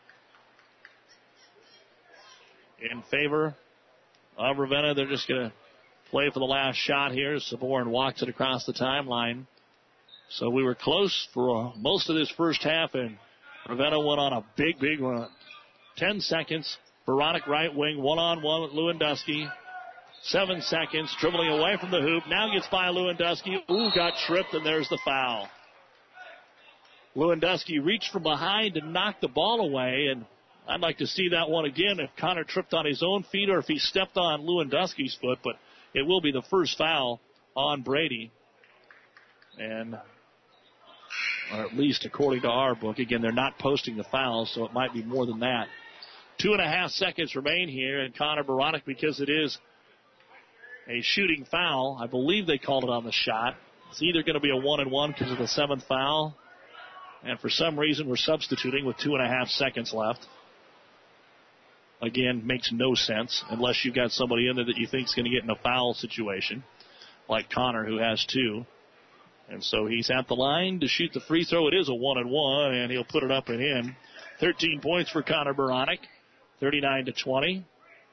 in favor of Ravenna. They're just going to play for the last shot here. Sabourin walks it across the timeline. So we were close for uh, most of this first half, and Ravenna went on a big, big run. Ten seconds. Veronic right wing, one-on-one with Lewandowski. Seven seconds, dribbling away from the hoop. Now gets by Lewandowski. Ooh, got tripped, and there's the foul. Lewandowski reached from behind to knock the ball away, and I'd like to see that one again if Connor tripped on his own feet or if he stepped on Lewandowski's foot, but it will be the first foul on Brady. And, or at least according to our book, again, they're not posting the fouls, so it might be more than that. Two and a half seconds remain here, and Connor Baronic, because it is a shooting foul, I believe they called it on the shot. It's either going to be a one and one because of the seventh foul, and for some reason we're substituting with two and a half seconds left. Again, makes no sense unless you've got somebody in there that you think is going to get in a foul situation, like Connor, who has two. And so he's at the line to shoot the free throw. It is a one and one, and he'll put it up and in. thirteen points for Connor Baronic, thirty-nine to twenty.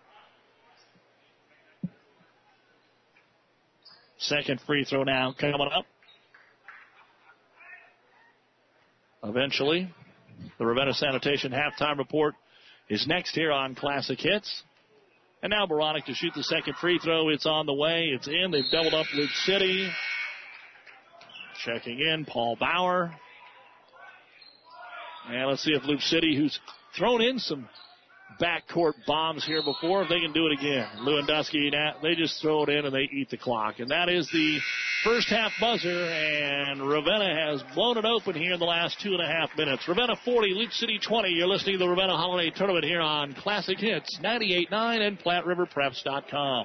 Second free throw now coming up. Eventually, the Ravenna Sanitation halftime report is next here on Classic Hits. And now Baronic to shoot the second free throw. It's on the way. It's in. They've doubled up Loop City. Checking in, Paul Bauer. And let's see if Loop City, who's thrown in some backcourt bombs here before, if they can do it again. Lewandowski, they just throw it in and they eat the clock. And that is the first half buzzer, and Ravenna has blown it open here in the last two and a half minutes. Ravenna forty, Loop City twenty. You're listening to the Ravenna Holiday Tournament here on Classic Hits ninety-eight point nine and Platte River Preps dot com.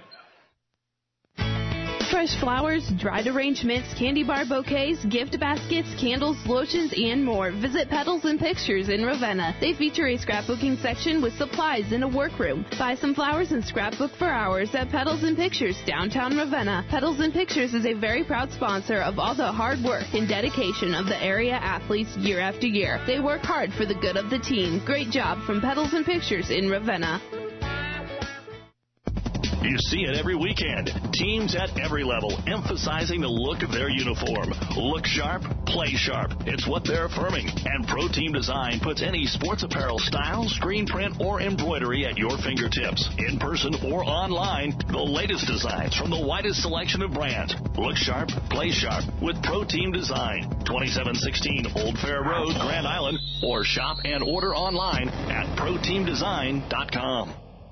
Fresh flowers, dried arrangements, candy bar bouquets, gift baskets, candles, lotions, and more. Visit Petals and Pictures in Ravenna. They feature a scrapbooking section with supplies in a workroom. Buy some flowers and scrapbook for hours at Petals and Pictures, downtown Ravenna. Petals and Pictures is a very proud sponsor of all the hard work and dedication of the area athletes year after year. They work hard for the good of the team. Great job from Petals and Pictures in Ravenna. You see it every weekend. Teams at every level emphasizing the look of their uniform. Look sharp, play sharp. It's what they're affirming. And Pro Team Design puts any sports apparel style, screen print, or embroidery at your fingertips. In person or online, the latest designs from the widest selection of brands. Look sharp, play sharp with Pro Team Design. twenty-seven sixteen Old Fair Road, Grand Island. Or shop and order online at pro team design dot com.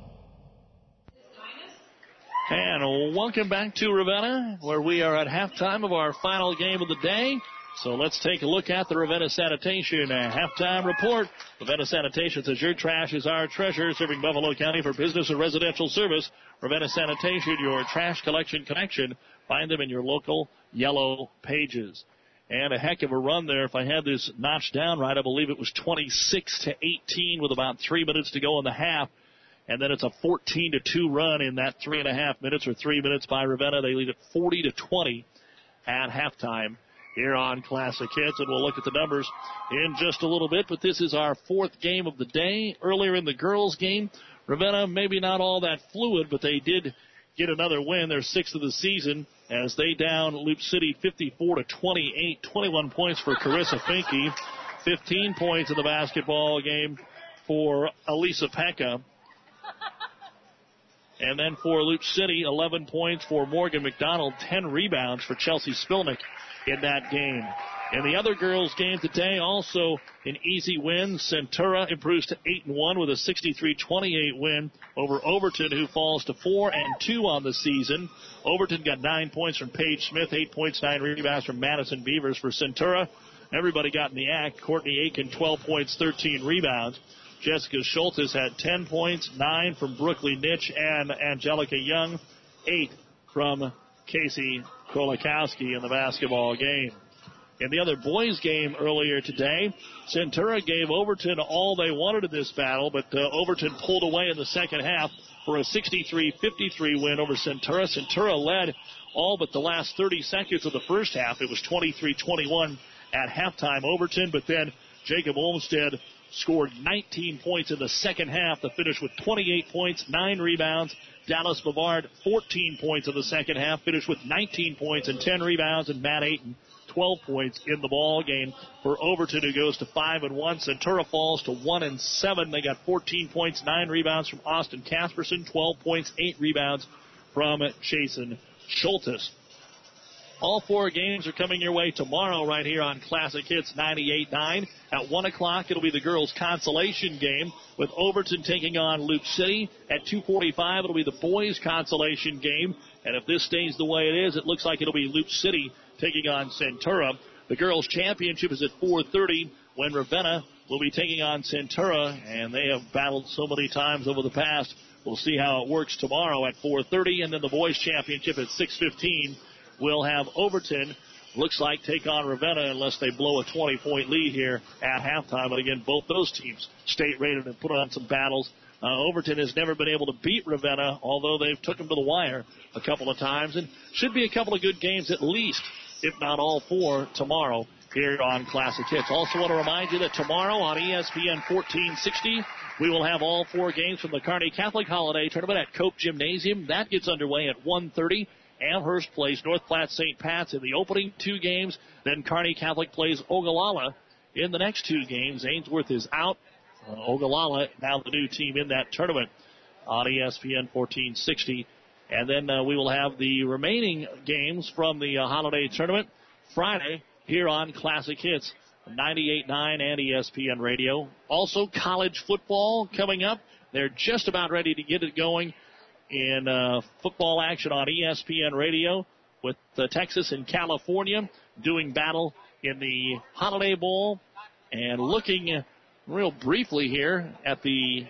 And welcome back to Ravenna, where we are at halftime of our final game of the day. So let's take a look at the Ravenna Sanitation halftime report. Ravenna Sanitation says your trash is our treasure, serving Buffalo County for business and residential service. Ravenna Sanitation, your trash collection connection. Find them in your local yellow pages. And a heck of a run there. If I had this notched down right, I believe it was twenty-six to eighteen with about three minutes to go in the half. And then it's a fourteen to two run in that three and a half minutes or three minutes by Ravenna. They lead it forty to twenty at halftime here on Classic Hits. And we'll look at the numbers in just a little bit. But this is our fourth game of the day. Earlier in the girls' game, Ravenna maybe not all that fluid, but they did get another win, their sixth of the season, as they down Loop City fifty-four to twenty-eight. twenty-one points for Carissa Finke. fifteen points in the basketball game for Elisa Pekka. And then for Loop City, eleven points for Morgan McDonald, ten rebounds for Chelsea Spilnick in that game. In the other girls' game today, also an easy win. Centura improves to eight and one with a sixty-three twenty-eight win over Overton, who falls to four and two on the season. Overton got nine points from Paige Smith, eight points, nine rebounds from Madison Beavers. For Centura, everybody got in the act. Courtney Aiken, twelve points, thirteen rebounds. Jessica Schultes had ten points, nine from Brooklyn Nitch and Angelica Young, eight from Casey Kolakowski in the basketball game. In the other boys game earlier today, Centura gave Overton all they wanted in this battle, but uh, Overton pulled away in the second half for a sixty-three fifty-three win over Centura. Centura led all but the last thirty seconds of the first half. It was twenty-three twenty-one at halftime. Overton, but then Jacob Olmstead scored nineteen points in the second half to finish with twenty-eight points, nine rebounds. Dallas Bavard, fourteen points in the second half, finished with nineteen points and ten rebounds, and Matt Ayton, twelve points in the ball game for Overton, who goes to five and one. Centura falls to one and seven. They got fourteen points, nine rebounds from Austin Casperson, twelve points, eight rebounds from Jason Schultes. All four games are coming your way tomorrow right here on Classic Hits ninety-eight point nine. At one o'clock, it'll be the girls' consolation game with Overton taking on Loop City. At two forty-five, it'll be the boys' consolation game. And if this stays the way it is, it looks like it'll be Loop City taking on Centura. The girls' championship is at four thirty when Ravenna will be taking on Centura. And they have battled so many times over the past. We'll see how it works tomorrow at four thirty. And then the boys' championship at six fifteen. We'll have Overton, looks like, take on Ravenna unless they blow a twenty-point lead here at halftime. But again, both those teams state-rated and put on some battles. Uh, Overton has never been able to beat Ravenna, although they've took them to the wire a couple of times. And should be a couple of good games at least, if not all four, tomorrow here on Classic Hits. Also want to remind you that tomorrow on E S P N fourteen sixty, we will have all four games from the Kearney Catholic Holiday Tournament at Cope Gymnasium. That gets underway at one thirty. Amherst plays North Platte Saint Pat's in the opening two games. Then Kearney Catholic plays Ogallala in the next two games. Ainsworth is out. Uh, Ogallala now the new team in that tournament on E S P N fourteen sixty. And then uh, we will have the remaining games from the uh, holiday tournament Friday here on Classic Hits ninety-eight point nine and E S P N Radio. Also college football coming up. They're just about ready to get it going in uh, football action on E S P N Radio with uh, Texas and California doing battle in the Holiday Bowl. And looking uh, real briefly here at the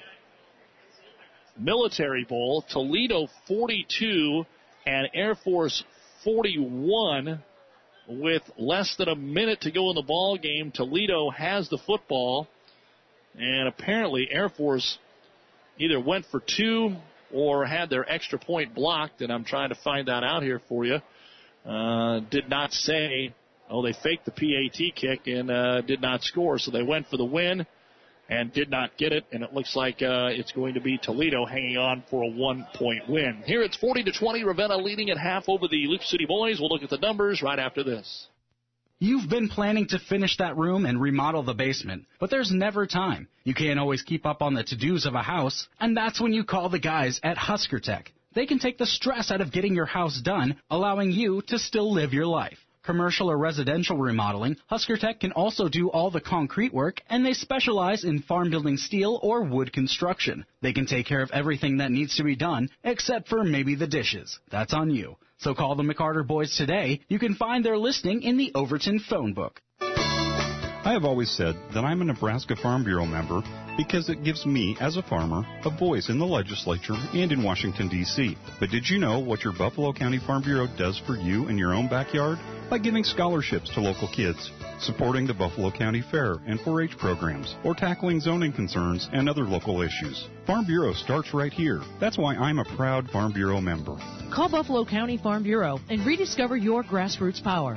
Military Bowl, Toledo forty-two and Air Force forty-one with less than a minute to go in the ball game. Toledo has the football, and apparently Air Force either went for two or had their extra point blocked, and I'm trying to find that out here for you. Uh, did not say, oh, they faked the P A T kick and uh, did not score, so they went for the win and did not get it, and it looks like uh, it's going to be Toledo hanging on for a one-point win. Here it's forty to twenty, Ravenna leading at half over the Loop City boys. We'll look at the numbers right after this. You've been planning to finish that room and remodel the basement, but there's never time. You can't always keep up on the to-dos of a house, and that's when you call the guys at Husker Tech. They can take the stress out of getting your house done, allowing you to still live your life. Commercial or residential remodeling, Husker Tech can also do all the concrete work, and they specialize in farm building steel or wood construction. They can take care of everything that needs to be done, except for maybe the dishes. That's on you. So call the McCarter boys today. You can find their listing in the Overton phone book. I have always said that I'm a Nebraska Farm Bureau member because it gives me, as a farmer, a voice in the legislature and in Washington, D C But did you know what your Buffalo County Farm Bureau does for you in your own backyard? By giving scholarships to local kids, supporting the Buffalo County Fair and four H programs, or tackling zoning concerns and other local issues. Farm Bureau starts right here. That's why I'm a proud Farm Bureau member. Call Buffalo County Farm Bureau and rediscover your grassroots power.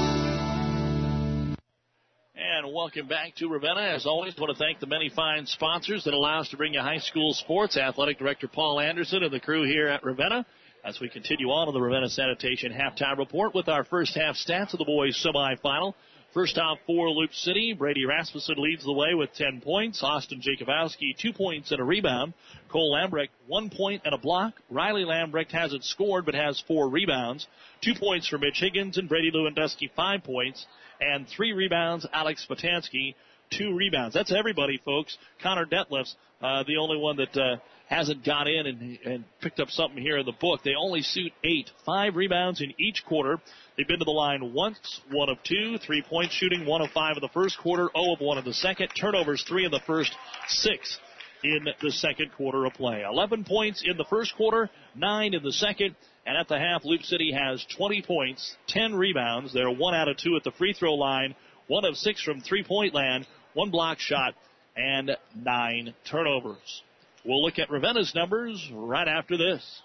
And welcome back to Ravenna. As always, I want to thank the many fine sponsors that allow us to bring you high school sports. Athletic Director Paul Anderson and the crew here at Ravenna. As we continue on to the Ravenna Sanitation halftime report with our first half stats of the boys semifinal. First half for Loop City. Brady Rasmussen leads the way with ten points. Austin Jacobowski, two points and a rebound. Cole Lambrecht, one point and a block. Riley Lambrecht hasn't scored but has four rebounds. Two points for Mitch Higgins and Brady Lewandowski, five points. And three rebounds, Alex Spatansky, two rebounds. That's everybody, folks. Connor Detlefs, uh, the only one that uh, hasn't got in and, and picked up something here in the book. They only shoot eight. Five rebounds in each quarter. They've been to the line once, one of two. Three-point shooting, one of five in the first quarter, zero of one in the second. Turnovers, three in the first, six in the second quarter of play. eleven points in the first quarter, nine in the second. And at the half, Loop City has twenty points, ten rebounds. They're one out of two at the free throw line, one of six from three-point land, one block shot, and nine turnovers. We'll look at Ravenna's numbers right after this.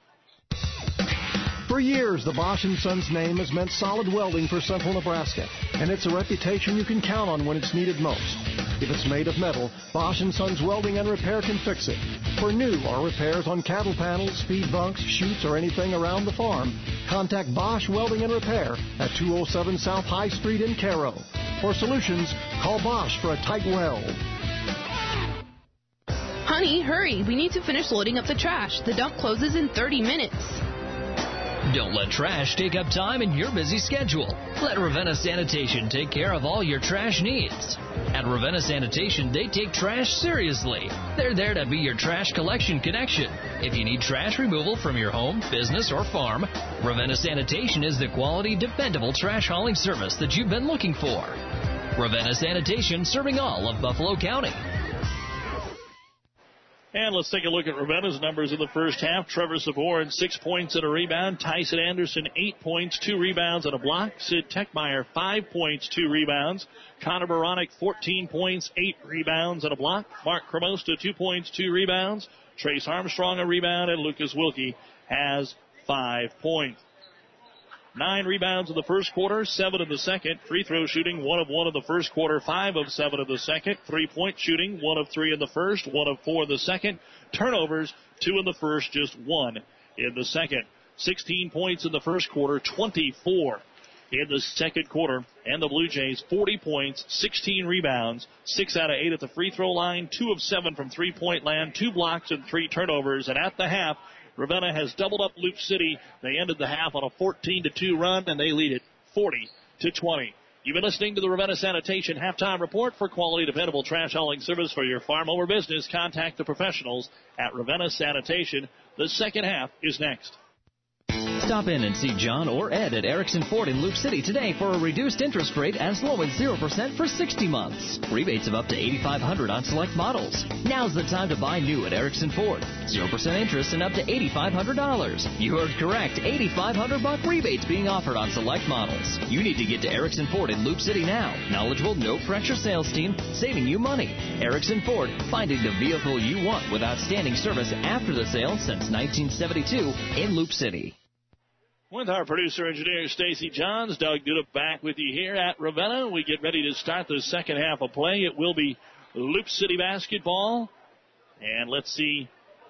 For years, the Bosch and Sons name has meant solid welding for central Nebraska, and it's a reputation you can count on when it's needed most. If it's made of metal, Bosch and Sons Welding and Repair can fix it. For new or repairs on cattle panels, feed bunks, chutes, or anything around the farm, contact Bosch Welding and Repair at two oh seven South High Street in Cairo. For solutions, call Bosch for a tight weld. Honey, hurry. We need to finish loading up the trash. The dump closes in thirty minutes. Don't let trash take up time in your busy schedule. Let Ravenna Sanitation take care of all your trash needs. At Ravenna Sanitation, they take trash seriously. They're there to be your trash collection connection. If you need trash removal from your home, business, or farm, Ravenna Sanitation is the quality, dependable trash hauling service that you've been looking for. Ravenna Sanitation, serving all of Buffalo County. And let's take a look at Ravenna's numbers in the first half. Trevor Sabor, six points and a rebound. Tyson Anderson, eight points, two rebounds and a block. Sid Techmeyer, five points, two rebounds. Connor Baronic, fourteen points, eight rebounds and a block. Mark Cremosta, two points, two rebounds. Trace Armstrong, a rebound. And Lucas Wilkie has five points. Nine rebounds in the first quarter, seven in the second. Free throw shooting, one of one in the first quarter, five of seven in the second. Three-point shooting, one of three in the first, one of four in the second. Turnovers, two in the first, just one in the second. sixteen points in the first quarter, twenty-four in the second quarter. And the Blue Jays, forty points, sixteen rebounds, six out of eight at the free throw line, two of seven from three-point land, two blocks and three turnovers. And at the half, Ravenna has doubled up Loop City. They ended the half on a fourteen to two run, and they lead it forty to twenty. You've been listening to the Ravenna Sanitation Halftime Report. For quality, dependable trash hauling service for your farm or business, contact the professionals at Ravenna Sanitation. The second half is next. Stop in and see John or Ed at Erickson Ford in Loop City today for a reduced interest rate as low as zero percent for sixty months. Rebates of up to eight thousand five hundred dollars on select models. Now's the time to buy new at Erickson Ford. zero percent interest and up to eight thousand five hundred dollars. You heard correct. eight thousand five hundred dollars rebates being offered on select models. You need to get to Erickson Ford in Loop City now. Knowledgeable, no-pressure sales team saving you money. Erickson Ford, finding the vehicle you want with outstanding service after the sale since nineteen seventy-two in Loop City. With our producer engineer Stacy Johns, Doug Duda back with you here at Ravenna. We get ready to start the second half of play. It will be Loop City basketball. And let's see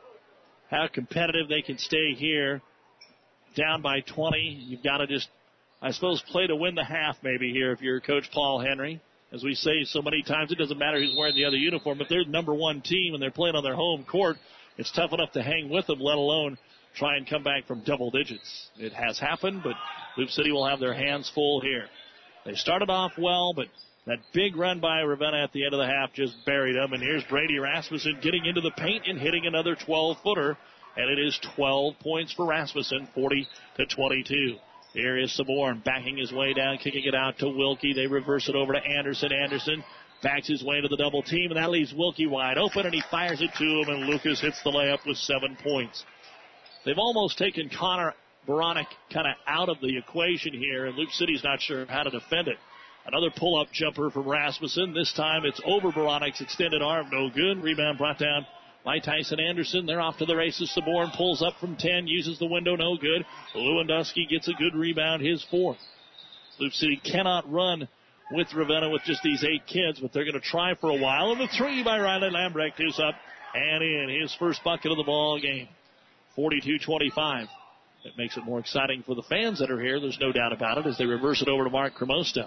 how competitive they can stay here. Down by twenty. You've got to just, I suppose, play to win the half maybe here if you're Coach Paul Henry. As we say so many times, it doesn't matter who's wearing the other uniform. If they're the number one team and they're playing on their home court, it's tough enough to hang with them, let alone try and come back from double digits. It has happened, but Loop City will have their hands full here. They started off well, but that big run by Ravenna at the end of the half just buried them. And here's Brady Rasmussen getting into the paint and hitting another twelve-footer. And it is twelve points for Rasmussen, forty to twenty-two. Here is Saborn backing his way down, kicking it out to Wilkie. They reverse it over to Anderson. Anderson backs his way to the double team, and that leaves Wilkie wide open, and he fires it to him, and Lucas hits the layup with seven points. They've almost taken Connor Baronic kind of out of the equation here, and Loop City's not sure how to defend it. Another pull-up jumper from Rasmussen. This time it's over Baronic's extended arm. No good. Rebound brought down by Tyson Anderson. They're off to the races. Saborn pulls up from ten, uses the window. No good. Lewandowski gets a good rebound, his fourth. Loop City cannot run with Ravenna with just these eight kids, but they're going to try for a while. And the three by Riley Lambrecht is up and in. His first bucket of the ball game. forty-two twenty-five. It makes it more exciting for the fans that are here. There's no doubt about it as they reverse it over to Mark Cremosta.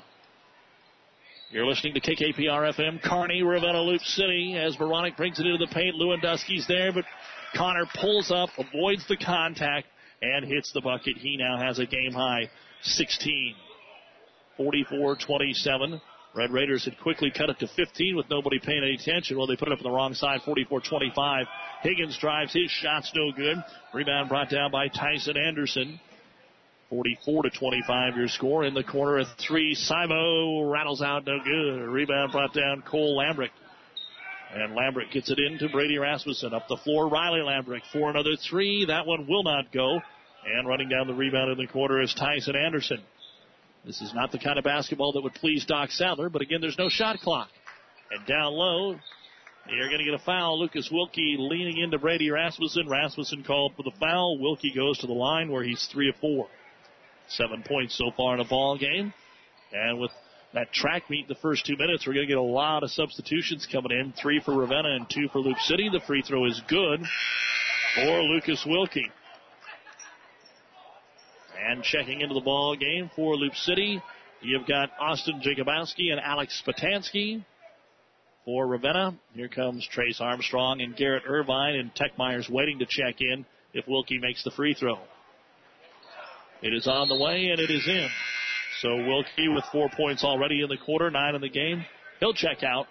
You're listening to K K P R F M, Kearney, Ravenna, Loop City. As Baronic brings it into the paint, Lewandowski's there, but Connor pulls up, avoids the contact, and hits the bucket. He now has a game-high sixteen. forty-four twenty-seven. Red Raiders had quickly cut it to fifteen with nobody paying any attention. Well, they put it up on the wrong side, forty-four twenty-five. Higgins drives. His shot's no good. Rebound brought down by Tyson Anderson. forty-four to twenty-five your score. In the corner at three. Simo rattles out, no good. Rebound brought down Cole Lambrecht. And Lambrick gets it into Brady Rasmussen. Up the floor, Riley Lambrick for another three. That one will not go. And running down the rebound in the corner is Tyson Anderson. This is not the kind of basketball that would please Doc Sadler, but again, there's no shot clock. And down low, you're going to get a foul. Lucas Wilkie leaning into Brady Rasmussen. Rasmussen called for the foul. Wilkie goes to the line where he's three of four. Seven points so far in the ball game. And with that track meet the first two minutes, we're going to get a lot of substitutions coming in. Three for Ravenna and two for Loop City. The free throw is good for Lucas Wilkie. And checking into the ball game for Loop City, you've got Austin Jacobowski and Alex Spatansky. For Ravenna, here comes Trace Armstrong and Garrett Irvine, and Techmeyer's waiting to check in if Wilkie makes the free throw. It is on the way, and it is in. So Wilkie with four points already in the quarter, nine in the game. He'll check out.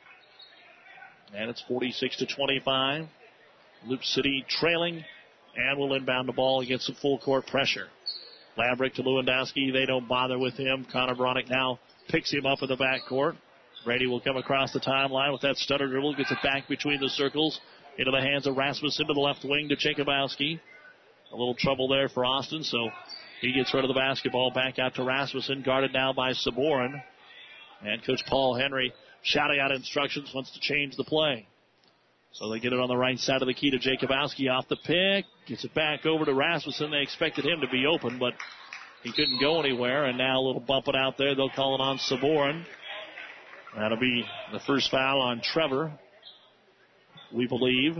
And it's forty-six to twenty-five. Loop City trailing, and will inbound the ball against some full court pressure. Lambrick to Lewandowski. They don't bother with him. Connor Bronick now picks him up in the backcourt. Brady will come across the timeline with that stutter dribble. Gets it back between the circles. Into the hands of Rasmussen to the left wing to Jacobowski. A little trouble there for Austin, so he gets rid of the basketball. Back out to Rasmussen. Guarded now by Saborin. And Coach Paul Henry shouting out instructions, wants to change the play. So they get it on the right side of the key to Jacobowski off the pick. Gets it back over to Rasmussen. They expected him to be open, but he couldn't go anywhere. And now a little bumping out there. They'll call it on Saborin. That'll be the first foul on Trevor, we believe.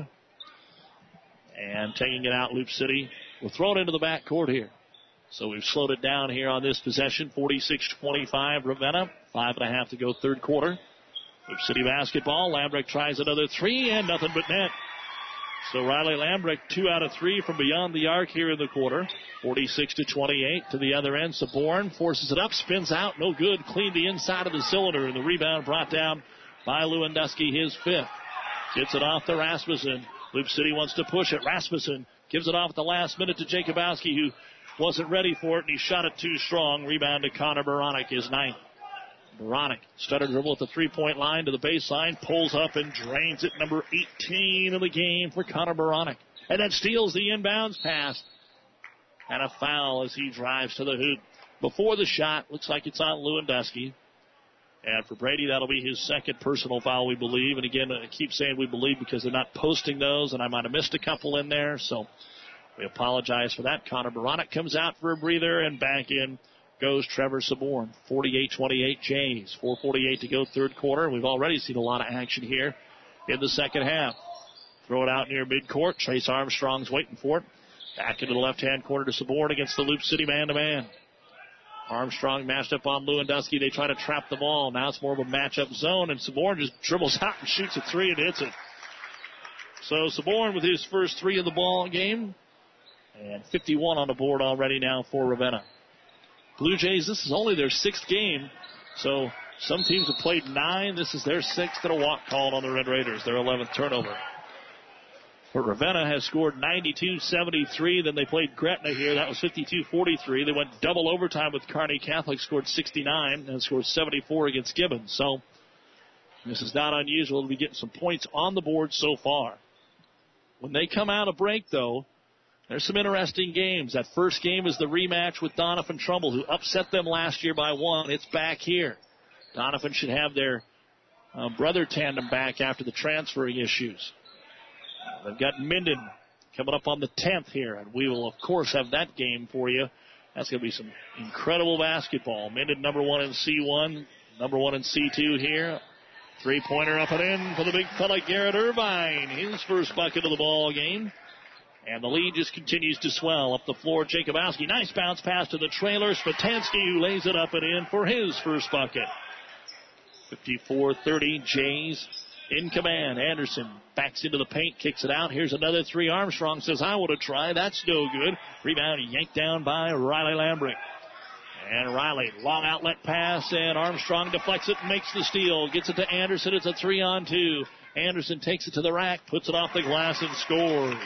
And taking it out, Loop City will throw it into the backcourt here. So we've slowed it down here on this possession. forty-six twenty-five, Ravenna. Five and a half to go third quarter. Loop City basketball. Lambrick tries another three and nothing but net. So Riley Lambrick, two out of three from beyond the arc here in the quarter. forty-six to twenty-eight to the other end. Saborin forces it up, spins out, no good. Cleaned the inside of the cylinder, and the rebound brought down by Lewandowski, his fifth. Gets it off to Rasmussen. Loop City wants to push it. Rasmussen gives it off at the last minute to Jacobowski, who wasn't ready for it, and he shot it too strong. Rebound to Connor Baronic, his ninth. Baronic stutter dribble at the three-point line to the baseline, pulls up and drains it. Number eighteen in the game for Connor Baronic. And then steals the inbounds pass. And a foul as he drives to the hoop. Before the shot, looks like it's on Lewandowski. And for Brady, that'll be his second personal foul, we believe. And again, I keep saying we believe because they're not posting those, and I might have missed a couple in there. So we apologize for that. Connor Baronic comes out for a breather, and back in goes Trevor Saborin. forty-eight twenty-eight Jays. four forty-eight to go third quarter. We've already seen a lot of action here in the second half. Throw it out near midcourt. Trace Armstrong's waiting for it. Back into the left-hand corner to Saborin against the Loop City man-to-man. Armstrong matched up on Lewandowski. They try to trap the ball. Now it's more of a matchup zone, and Saborin just dribbles out and shoots a three and hits it. So Saborin with his first three of the ball game, and fifty-one on the board already now for Ravenna. Blue Jays, this is only their sixth game, so some teams have played nine. This is their sixth and a walk called on the Red Raiders, their eleventh turnover. But Ravenna has scored ninety-two seventy-three. Then they played Gretna here. That was fifty-two forty-three. They went double overtime with Kearney Catholic, scored sixty-nine, and scored seventy-four against Gibbons. So this is not unusual to be getting some points on the board so far. When they come out of break, though, there's some interesting games. That first game is the rematch with Donovan Trumbull, who upset them last year by one. It's back here. Donovan should have their uh, brother tandem back after the transferring issues. They've got Minden coming up on the tenth here, and we will, of course, have that game for you. That's going to be some incredible basketball. Minden number one in C one, number one in C two here. Three-pointer up and in for the big fella, Garrett Irvine. His first bucket of the ball game. And the lead just continues to swell. Up the floor, Jacobowski. Nice bounce pass to the trailer. Spatansky, who lays it up and in for his first bucket. fifty-four thirty, Jays in command. Anderson backs into the paint, kicks it out. Here's another three. Armstrong says, I want to try. That's no good. Rebound yanked down by Riley Lambrick. And Riley, long outlet pass, and Armstrong deflects it and makes the steal. Gets it to Anderson. It's a three on two. Anderson takes it to the rack, puts it off the glass, and scores.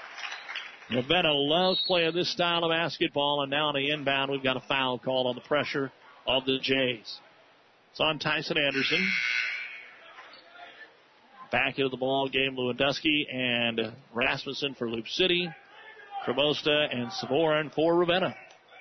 Ravenna loves playing this style of basketball, and now on the inbound, we've got a foul called on the pressure of the Jays. It's on Tyson Anderson. Back into the ball game, Lewandowski and Rasmussen for Loop City. Cremosta and Savorin for Ravenna.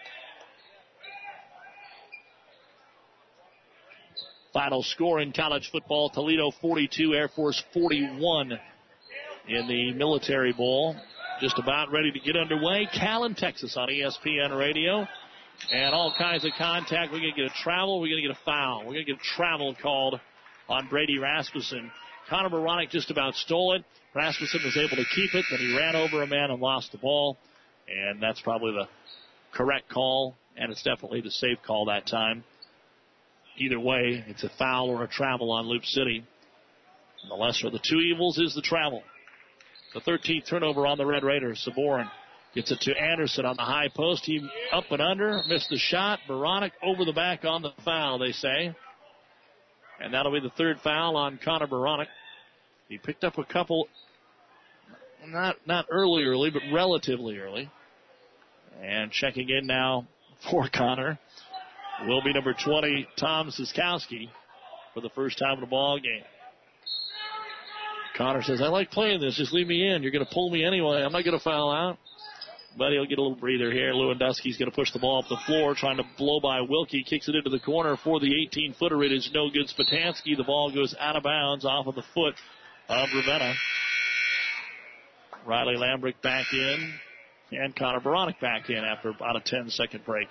Final score in college football, Toledo forty-two, Air Force forty-one in the Military Bowl. Just about ready to get underway. Callan, Texas on E S P N Radio. And all kinds of contact. We're going to get a travel. We're going to get a foul. We're going to get a travel called on Brady Rasmussen. Connor Moronic just about stole it. Rasmussen was able to keep it. Then he ran over a man and lost the ball. And that's probably the correct call. And it's definitely the safe call that time. Either way, it's a foul or a travel on Loop City. And the lesser of the two evils is the travel. The thirteenth turnover on the Red Raiders. Savorin gets it to Anderson on the high post. He up and under, missed the shot. Moronic over the back on the foul, they say. And that'll be the third foul on Connor Moronic. He picked up a couple, not not early, early, but relatively early. And checking in now for Connor will be number twenty, Tom Siskowski, for the first time in the ball game. Connor says, I like playing this. Just leave me in. You're going to pull me anyway. I'm not going to foul out. But he'll get a little breather here. Lewandowski's going to push the ball up the floor, trying to blow by Wilkie. Kicks it into the corner for the eighteen-footer. It is no good. Spatansky. The ball goes out of bounds off of the foot of Ravenna. Riley Lambrick back in. And Connor Moronic back in after about a ten-second break.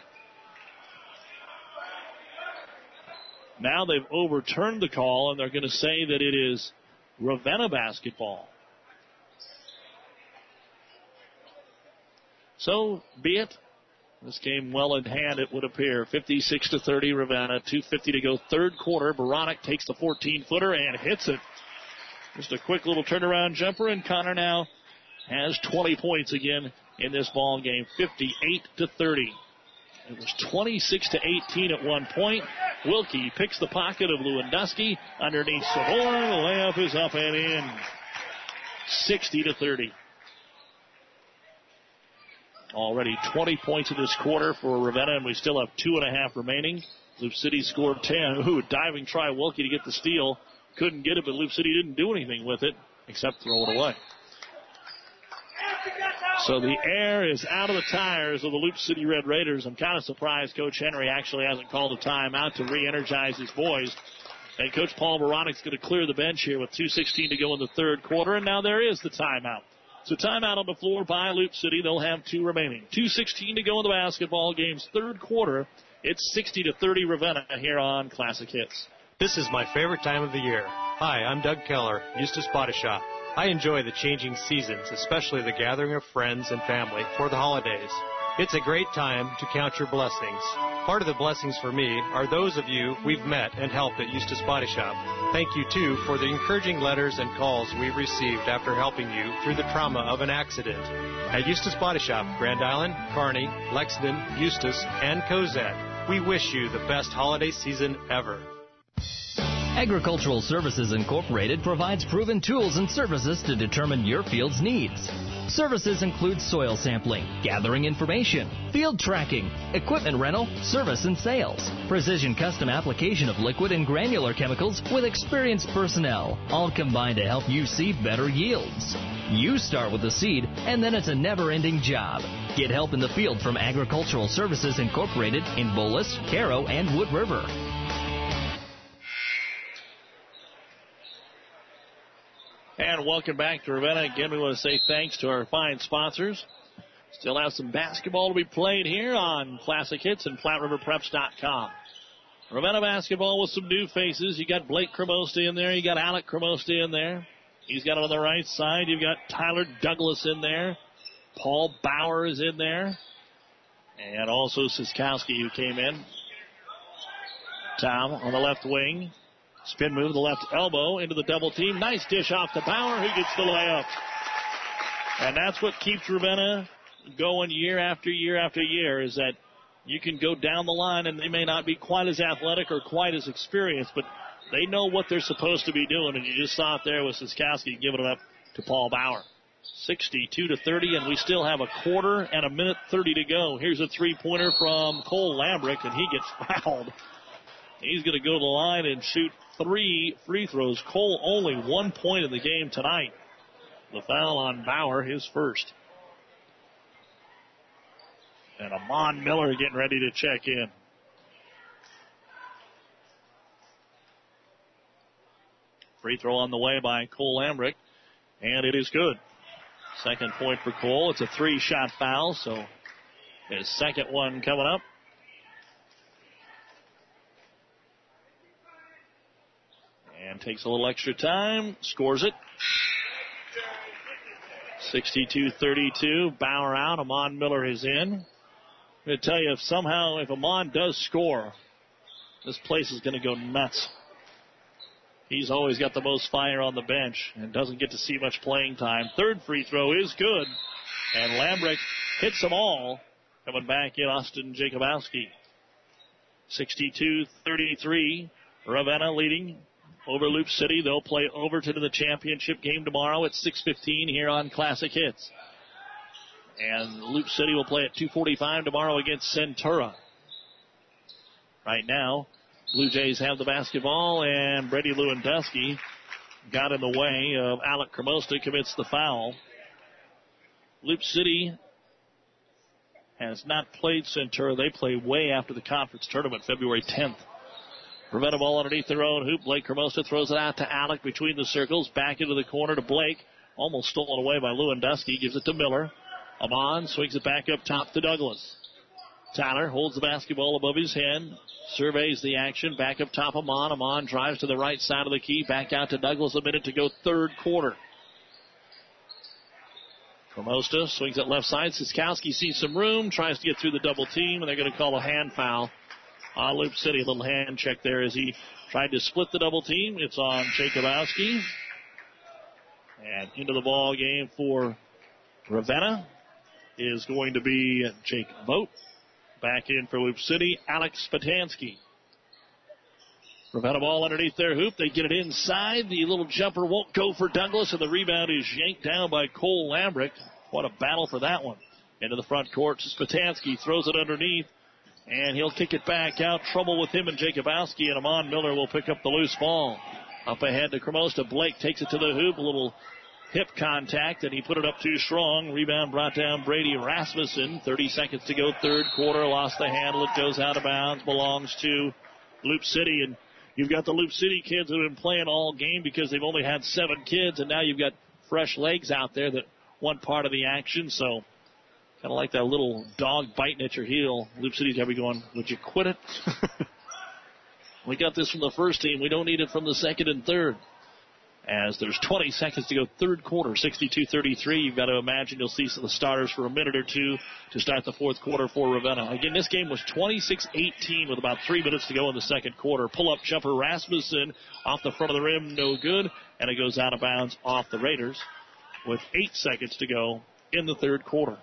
Now they've overturned the call, and they're going to say that it is Ravenna basketball. So be it. This game well in hand, it would appear. fifty-six to thirty, Ravenna. two fifty to go, third quarter. Moronic takes the fourteen-footer and hits it. Just a quick little turnaround jumper, and Connor now has twenty points again in this ball game. fifty-eight to thirty. It was twenty-six to eighteen at one point. Wilkie picks the pocket of Lewandowski underneath Savorin. The layup is up and in. sixty to thirty. Already twenty points in this quarter for Ravenna, and we still have two and a half remaining. Loop City scored ten. Ooh, diving try Wilkie to get the steal. Couldn't get it, but Loop City didn't do anything with it except throw it away. So the air is out of the tires of the Loop City Red Raiders. I'm kind of surprised Coach Henry actually hasn't called a timeout to re-energize his boys. And Coach Paul Moronic's going to clear the bench here with two sixteen to go in the third quarter, and now there is the timeout. So timeout on the floor by Loop City. They'll have two remaining. two sixteen to go in the basketball game's third quarter. It's sixty to thirty Ravenna here on Classic Hits. This is my favorite time of the year. Hi, I'm Doug Keller, Eustace Body Shop. I enjoy the changing seasons, especially the gathering of friends and family for the holidays. It's a great time to count your blessings. Part of the blessings for me are those of you we've met and helped at Eustace Body Shop. Thank you, too, for the encouraging letters and calls we've received after helping you through the trauma of an accident. At Eustace Body Shop, Grand Island, Kearney, Lexington, Eustace, and Cozad, we wish you the best holiday season ever. Agricultural Services Incorporated provides proven tools and services to determine your field's needs. Services include soil sampling, gathering information, field tracking, equipment rental, service and sales, precision custom application of liquid and granular chemicals with experienced personnel, all combined to help you see better yields. You start with the seed, and then it's a never-ending job. Get help in the field from Agricultural Services Incorporated in Bolus, Caro, and Wood River. And welcome back to Ravenna. Again, we want to say thanks to our fine sponsors. Still have some basketball to be played here on Classic Hits and Platte River Preps dot com. Ravenna basketball with some new faces. You got Blake Cremosta in there. You got Alec Cremosta in there. He's got it on the right side. You've got Tyler Douglas in there. Paul Bauer is in there. And also Siskowski, who came in. Tom on the left wing. Spin move to the left elbow into the double team. Nice dish off to Bauer, who gets the layup. And that's what keeps Ravenna going year after year after year, is that you can go down the line and they may not be quite as athletic or quite as experienced, but they know what they're supposed to be doing. And you just saw it there with Siskowski giving it up to Paul Bauer. sixty-two to thirty, and we still have a quarter and a minute thirty to go. Here's a three-pointer from Cole Lambrick, and he gets fouled. He's going to go to the line and shoot three free throws. Cole only one point in the game tonight. The foul on Bauer, his first. And Amon Miller getting ready to check in. Free throw on the way by Cole Hambrick, and it is good. Second point for Cole. It's a three-shot foul, so his second one coming up. And takes a little extra time, scores it. sixty-two thirty-two, Bauer out, Amon Miller is in. I'm going to tell you, if somehow, if Amon does score, this place is going to go nuts. He's always got the most fire on the bench and doesn't get to see much playing time. Third free throw is good, and Lambrick hits them all. Coming back in, Austin Jacobowski. sixty-two thirty-three, Ravenna leading over Loop City. They'll play Overton in the championship game tomorrow at six fifteen here on Classic Hits. And Loop City will play at two forty-five tomorrow against Centura. Right now, Blue Jays have the basketball, and Brady Lewandowski got in the way of Alec Cremosta, commits the foul. Loop City has not played Centura. They play way after the conference tournament, February tenth. Ravenna ball underneath their own hoop. Blake Cremosta throws it out to Alec between the circles. Back into the corner to Blake. Almost stolen away by Lewandowski. Gives it to Miller. Amon swings it back up top to Douglas. Tyler holds the basketball above his head. Surveys the action. Back up top, Amon. Amon drives to the right side of the key. Back out to Douglas. A minute to go, third quarter. Cremosta swings it left side. Siskowski sees some room. Tries to get through the double team, and they're going to call a hand foul on Loop City. A little hand check there as he tried to split the double team. It's on Jacobowski. And into the ball game for Ravenna is going to be Jake Vogt. Back in for Loop City, Alex Spatansky. Ravenna ball underneath their hoop. They get it inside. The little jumper won't go for Douglas, and the rebound is yanked down by Cole Lambrick. What a battle for that one. Into the front court, Spatansky throws it underneath, and he'll kick it back out. Trouble with him and Jacobowski, and Amon Miller will pick up the loose ball. Up ahead to Cremosta. Blake takes it to the hoop. A little hip contact, and he put it up too strong. Rebound brought down Brady Rasmussen. thirty seconds to go, third quarter. Lost the handle. It goes out of bounds. Belongs to Loop City. And you've got the Loop City kids that have been playing all game because they've only had seven kids, and now you've got fresh legs out there that want part of the action. So kind of like that little dog biting at your heel. Loop City's got to be going, would you quit it? We got this from the first team. We don't need it from the second and third. As there's twenty seconds to go, third quarter, sixty-two thirty-three. You've got to imagine you'll see some of the starters for a minute or two to start the fourth quarter for Ravenna. Again, this game was twenty-six eighteen with about three minutes to go in the second quarter. Pull-up jumper Rasmussen off the front of the rim, no good, and it goes out of bounds off the Raiders with eight seconds to go in the third quarter.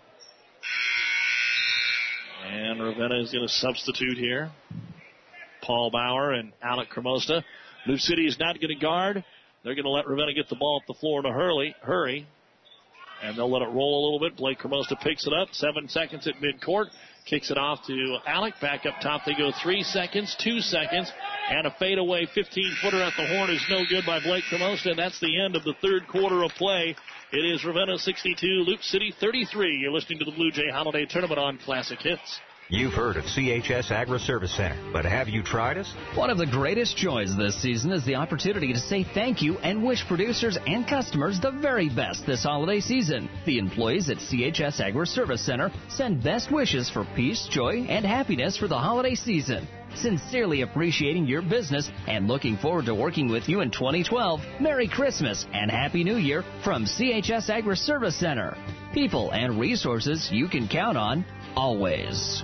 And Ravenna is going to substitute here. Paul Bauer and Alec Cremosta. Loop City is not going to guard. They're going to let Ravenna get the ball up the floor in a hurry, hurry, and they'll let it roll a little bit. Blake Cremosta picks it up. Seven seconds at midcourt. Kicks it off to Alec. Back up top they go. Three seconds, two seconds, and a fadeaway fifteen-footer at the horn is no good by Blake Cremosta, and that's the end of the third quarter of play. It is Ravenna sixty-two, Loop City thirty-three. You're listening to the Blue Jay Holiday Tournament on Classic Hits. You've heard of C H S Agri Service Center, but have you tried us? One of the greatest joys this season is the opportunity to say thank you and wish producers and customers the very best this holiday season. The employees at C H S Agri Service Center send best wishes for peace, joy, and happiness for the holiday season. Sincerely appreciating your business and looking forward to working with you in twenty twelve. Merry Christmas and Happy New Year from C H S Agri Service Center. People and resources you can count on always.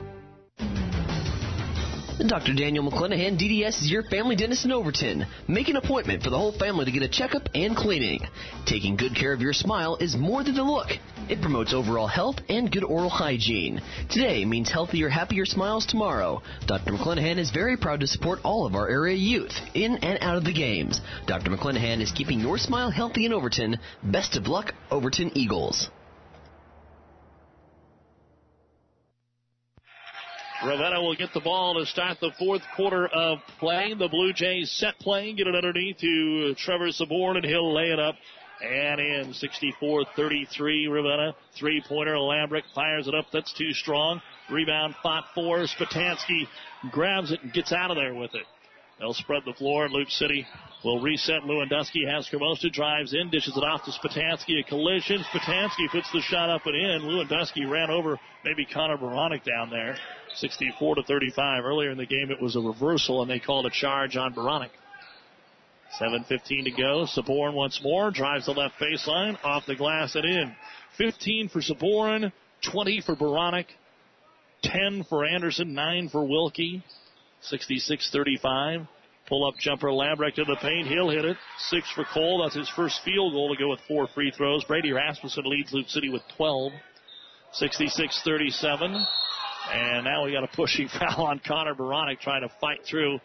Doctor Daniel McClanahan, D D S, is your family dentist in Overton. Make an appointment for the whole family to get a checkup and cleaning. Taking good care of your smile is more than a look. It promotes overall health and good oral hygiene. Today means healthier, happier smiles tomorrow. Doctor McClanahan is very proud to support all of our area youth in and out of the games. Doctor McClanahan is keeping your smile healthy in Overton. Best of luck, Overton Eagles. Ravenna will get the ball to start the fourth quarter of play. The Blue Jays set play, get it underneath to Trevor Saborn, and he'll lay it up and in. sixty-four thirty-three Ravenna. Three-pointer, Lambrick fires it up. That's too strong. Rebound fought for. Spatansky grabs it and gets out of there with it. They'll spread the floor, and Loop City will reset. Lewandowski has Hermosa, drives in, dishes it off to Spatansky. A collision. Spatansky puts the shot up and in. Lewandowski ran over maybe Connor Baranek down there. sixty-four to thirty-five. Earlier in the game, it was a reversal, and they called a charge on Baranek. seven fifteen to go. Saborn once more. Drives the left baseline. Off the glass and in. fifteen for Saborn. twenty for Baranek. ten for Anderson. nine for Wilkie. sixty-six thirty-five. Pull-up jumper, Lambrick to the paint. He'll hit it. Six for Cole. That's his first field goal to go with four free throws. Brady Rasmussen leads Loop City with twelve. sixty-six thirty-seven. And now we got a pushing foul on Connor Baranek trying to fight through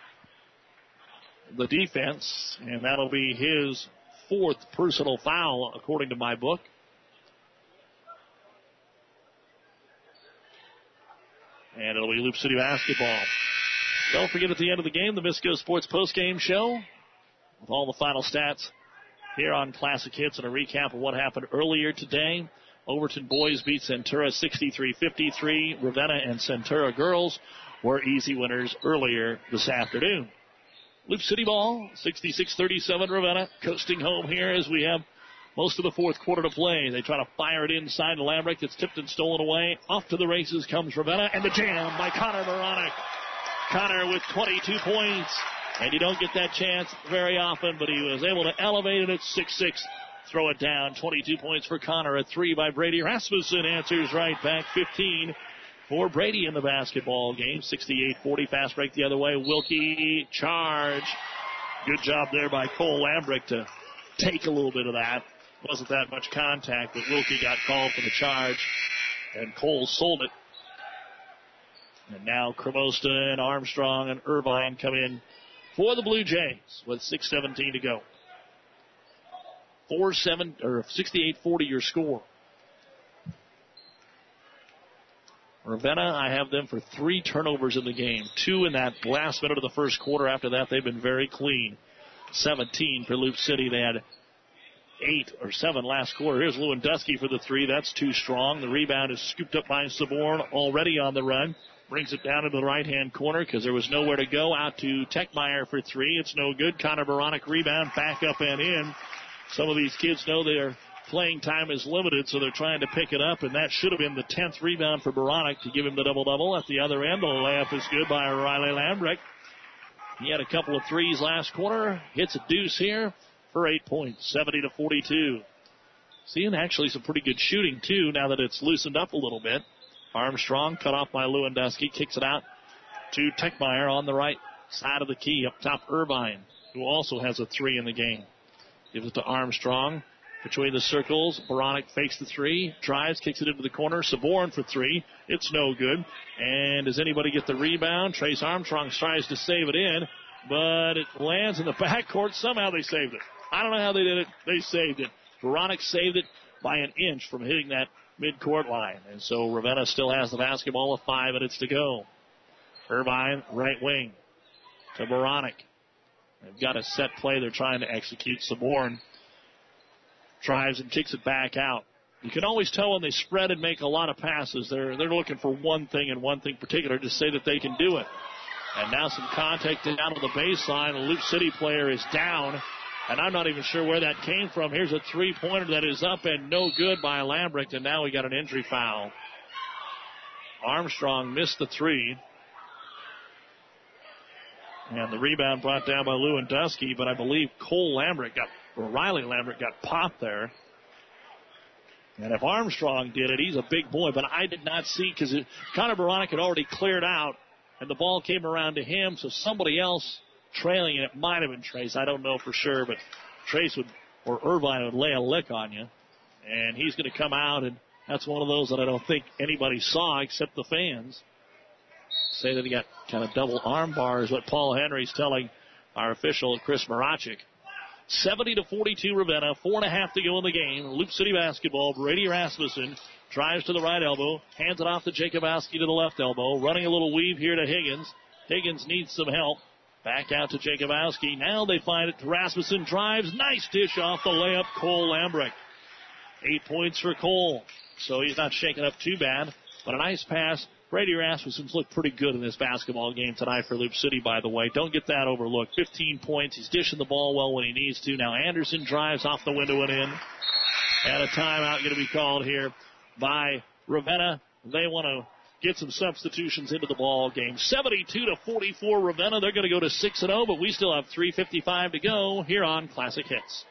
the defense. And that'll be his fourth personal foul, according to my book. And it'll be Loop City basketball. Don't forget, at the end of the game, the Misco Sports postgame show with all the final stats here on Classic Hits and a recap of what happened earlier today. Overton boys beat Centura sixty-three fifty-three. Ravenna and Centura girls were easy winners earlier this afternoon. Loop City ball, sixty-six thirty-seven Ravenna, coasting home here as we have most of the fourth quarter to play. They try to fire it inside to Lambrick. It's tipped and stolen away. Off to the races comes Ravenna, and the jam by Connor Baranek. Connor with twenty-two points, and you don't get that chance very often, but he was able to elevate it at six six. Throw it down. twenty-two points for Connor. A three by Brady Rasmussen answers right back. fifteen for Brady in the basketball game. sixty-eight forty. Fast break the other way. Wilkie charge. Good job there by Cole Lambrick to take a little bit of that. Wasn't that much contact, but Wilkie got called for the charge, and Cole sold it. And now Cremosta and Armstrong and Irvine come in for the Blue Jays with six seventeen to go. four seven or sixty-eight forty your score. Ravenna, I have them for three turnovers in the game. Two in that last minute of the first quarter. After that, they've been very clean. seventeen for Loop City. They had eight or seven last quarter. Here's Lewandowski for the three. That's too strong. The rebound is scooped up by Saborn, already on the run. Brings it down into the right-hand corner because there was nowhere to go. Out to Techmeyer for three. It's no good. Connor Baranek rebound, back up and in. Some of these kids know their playing time is limited, so they're trying to pick it up, and that should have been the tenth rebound for Baranek to give him the double-double. At the other end, the layup is good by Riley Lambrick. He had a couple of threes last quarter. Hits a deuce here for eight points, seventy to forty-two. Seeing actually some pretty good shooting, too, now that it's loosened up a little bit. Armstrong cut off by Lewandowski, kicks it out to Techmeyer on the right side of the key. Up top, Irvine, who also has a three in the game. Gives it to Armstrong. Between the circles, Baranek fakes the three, drives, kicks it into the corner. Saborn for three. It's no good. And does anybody get the rebound? Trace Armstrong tries to save it in, but it lands in the backcourt. Somehow they saved it. I don't know how they did it. They saved it. Baranek saved it by an inch from hitting that midcourt line. And so Ravenna still has the basketball with five minutes to go. Irvine, right wing to Baranek. They've got a set play they're trying to execute. Saborn drives and kicks it back out. You can always tell when they spread and make a lot of passes. They're they're looking for one thing and one thing particular to say that they can do it. And now some contact down on the baseline. The Loop City player is down, and I'm not even sure where that came from. Here's a three-pointer that is up and no good by Lambrick, and now we got an injury foul. Armstrong missed the three. And the rebound brought down by Lewandowski, but I believe Cole Lambrick got, or Riley Lambrick got popped there. And if Armstrong did it, he's a big boy, but I did not see, because Connor Baranek had already cleared out, and the ball came around to him, so somebody else trailing, and it might have been Trace. I don't know for sure, but Trace would, or Irvine would lay a lick on you. And he's going to come out, and that's one of those that I don't think anybody saw except the fans. Say that he got kind of double arm bar is what Paul Henry's telling our official, Chris Marachik. seventy to forty-two Ravenna, four and a half to go in the game. Loop City basketball, Brady Rasmussen Drives to the right elbow. Hands it off to Jacobowski to the left elbow. Running a little weave here to Higgins. Higgins needs some help. Back out to Jacobowski. Now they find it to Rasmussen. Drives. Nice dish off the layup. Cole Lambrick. Eight points for Cole. So he's not shaking up too bad. But a nice pass. Brady Rasmussen's looked pretty good in this basketball game tonight for Loop City, by the way. Don't get that overlooked. fifteen points. He's dishing the ball well when he needs to. Now Anderson drives off the window and in. And a timeout going to be called here by Ravenna. They want to get some substitutions into the ball game. seventy-two to forty-four Ravenna. They're going to go to six and oh, but we still have three fifty-five to go here on Classic Hits.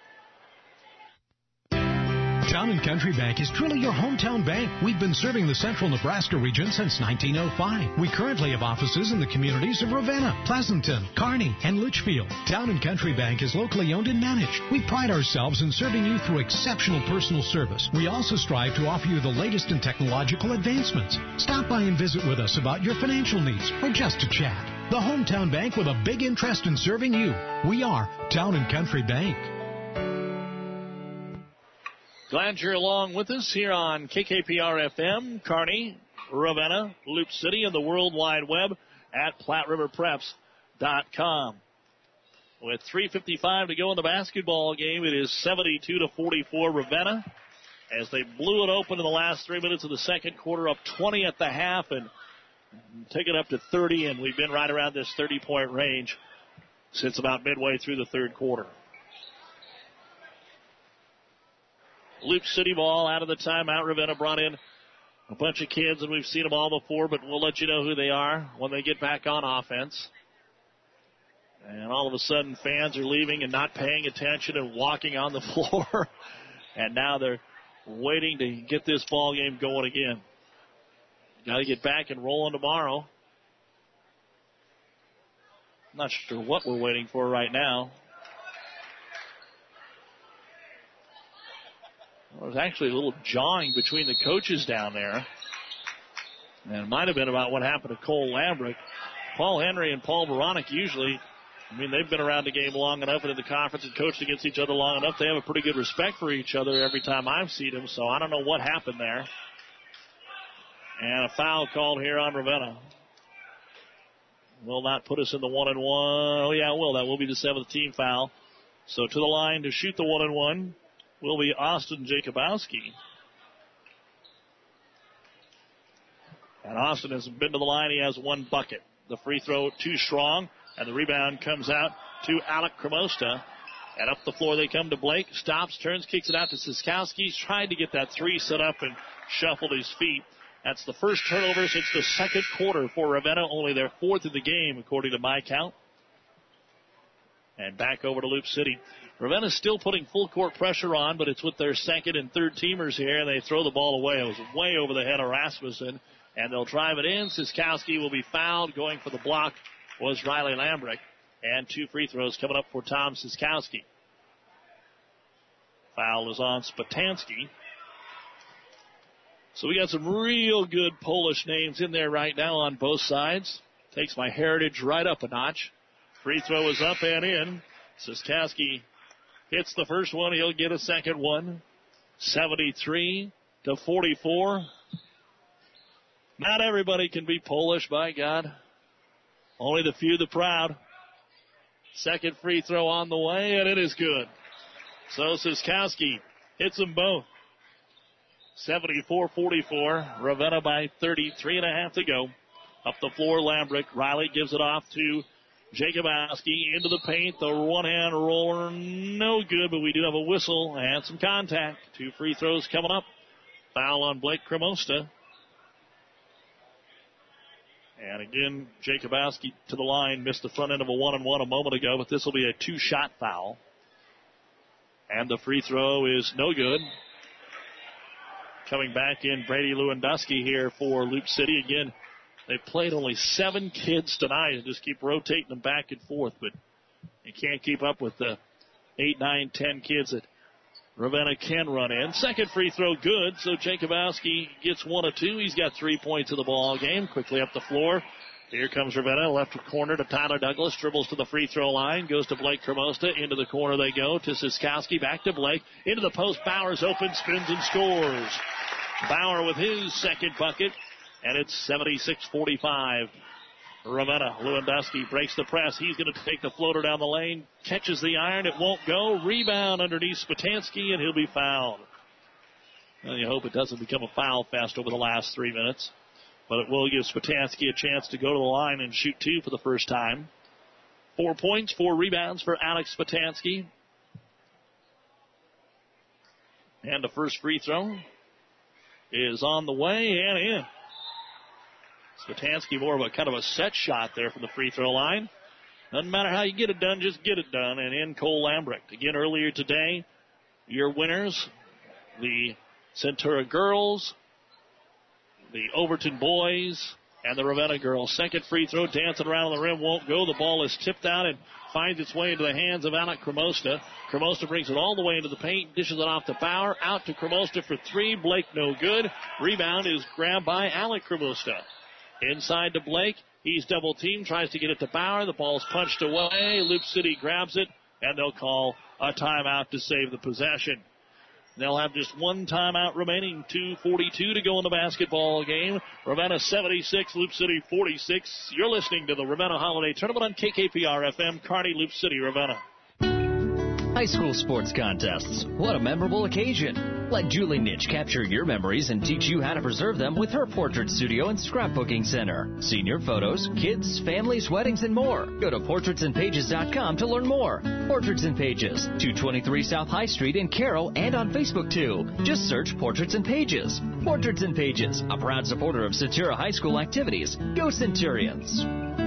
Town and Country Bank is truly your hometown bank. We've been serving the central Nebraska region since nineteen oh five. We currently have offices in the communities of Ravenna, Pleasanton, Kearney, and Litchfield. Town and Country Bank is locally owned and managed. We pride ourselves in serving you through exceptional personal service. We also strive to offer you the latest in technological advancements. Stop by and visit with us about your financial needs or just to chat. The hometown bank with a big interest in serving you. We are Town and Country Bank. Glad you're along with us here on K K P R F M, Kearney, Ravenna, Loop City, and the World Wide Web at Platte River Preps dot com. With three fifty-five to go in the basketball game, it is seventy-two to forty-four Ravenna as they blew it open in the last three minutes of the second quarter, up twenty at the half and take it up to thirty, and we've been right around this thirty-point range since about midway through the third quarter. Loop City ball out of the timeout. Ravenna brought in a bunch of kids, and we've seen them all before, but we'll let you know who they are when they get back on offense. And all of a sudden, fans are leaving and not paying attention and walking on the floor. And now they're waiting to get this ball game going again. Got to get back and rolling tomorrow. I'm not sure what we're waiting for right now. Well, there's actually a little jawing between the coaches down there. And it might have been about what happened to Cole Lambrick. Paul Henry and Paul Veronic usually, I mean, they've been around the game long enough and in the conference and coached against each other long enough. They have a pretty good respect for each other every time I've seen them, so I don't know what happened there. And a foul called here on Ravenna. Will not put us in the one and one. Oh, yeah, it will. That will be the seventh team foul. So to the line to shoot the one and one will be Austin Jacobowski. And Austin has been to the line. He has one bucket. The free throw too strong, and the rebound comes out to Alec Cremosta. And up the floor they come to Blake. Stops, turns, kicks it out to Siskowski. He's trying to get that three set up and shuffled his feet. That's the first turnover since the second quarter for Ravenna, only their fourth of the game, according to my count. And back over to Loop City. Ravenna's still putting full court pressure on, but it's with their second and third teamers here, and they throw the ball away. It was way over the head of Rasmussen, and they'll drive it in. Siskowski will be fouled. Going for the block was Riley Lambrick, and two free throws coming up for Tom Siskowski. Foul is on Spatansky. So we got some real good Polish names in there right now on both sides. Takes my heritage right up a notch. Free throw is up and in. Siskowski hits the first one. He'll get a second one. seventy-three to forty-four. Not everybody can be Polish, by God. Only the few, the proud. Second free throw on the way, and it is good. So Siskowski hits them both. seventy-four forty-four. Ravenna by thirty-three and a half to go. Up the floor, Lambrick. Riley gives it off to Jacobowski into the paint. The one-hand roller, no good, but we do have a whistle and some contact. Two free throws coming up. Foul on Blake Cremosta. And again, Jacobowski to the line. Missed the front end of a one-and-one a moment ago, but this will be a two-shot foul. And the free throw is no good. Coming back in, Brady Lewandowski here for Loop City. Again, they played only seven kids tonight and just keep rotating them back and forth, but you can't keep up with the eight, nine, ten kids that Ravenna can run in. Second free throw good, so Jacobowski gets one of two. He's got three points in the ball game. Quickly up the floor. Here comes Ravenna, left corner to Tyler Douglas, dribbles to the free throw line, goes to Blake Cremosta, into the corner they go, to Siskowski, back to Blake, into the post, Bowers open, spins and scores. Bauer with his second bucket, and it's seventy-six forty-five. Ravenna. Lewandowski breaks the press. He's going to take the floater down the lane. Catches the iron. It won't go. Rebound underneath Spatansky, and he'll be fouled. Well, you hope it doesn't become a foul fest over the last three minutes. But it will give Spatansky a chance to go to the line and shoot two for the first time. Four points, four rebounds for Alex Spatansky. And the first free throw is on the way and in. Spatansky more of a kind of a set shot there from the free throw line. Doesn't matter how you get it done, just get it done. And in Cole Lambrecht. Again, earlier today, your winners, the Centura girls, the Overton boys, and the Ravenna girls. Second free throw, dancing around the rim, won't go. The ball is tipped out and finds its way into the hands of Alec Cremosta. Cremosta brings it all the way into the paint, dishes it off to Bauer, out to Cremosta for three. Blake no good. Rebound is grabbed by Alec Cremosta. Inside to Blake. He's double teamed, tries to get it to Bauer. The ball's punched away. Loop City grabs it, and they'll call a timeout to save the possession. They'll have just one timeout remaining. two forty-two to go in the basketball game. Ravenna seventy-six, Loop City forty-six. You're listening to the Ravenna Holiday Tournament on K K P R F M, Kearney, Loop City, Ravenna. High school sports contests. What a memorable occasion. Let Julie Nitch capture your memories and teach you how to preserve them with her portrait studio and scrapbooking center. Senior photos, kids, families, weddings, and more. Go to portraits and pages dot com to learn more. Portraits and Pages, two twenty-three South High Street in Carroll and on Facebook too. Just search Portraits and Pages. Portraits and Pages, a proud supporter of Centura High School activities. Go Centurions.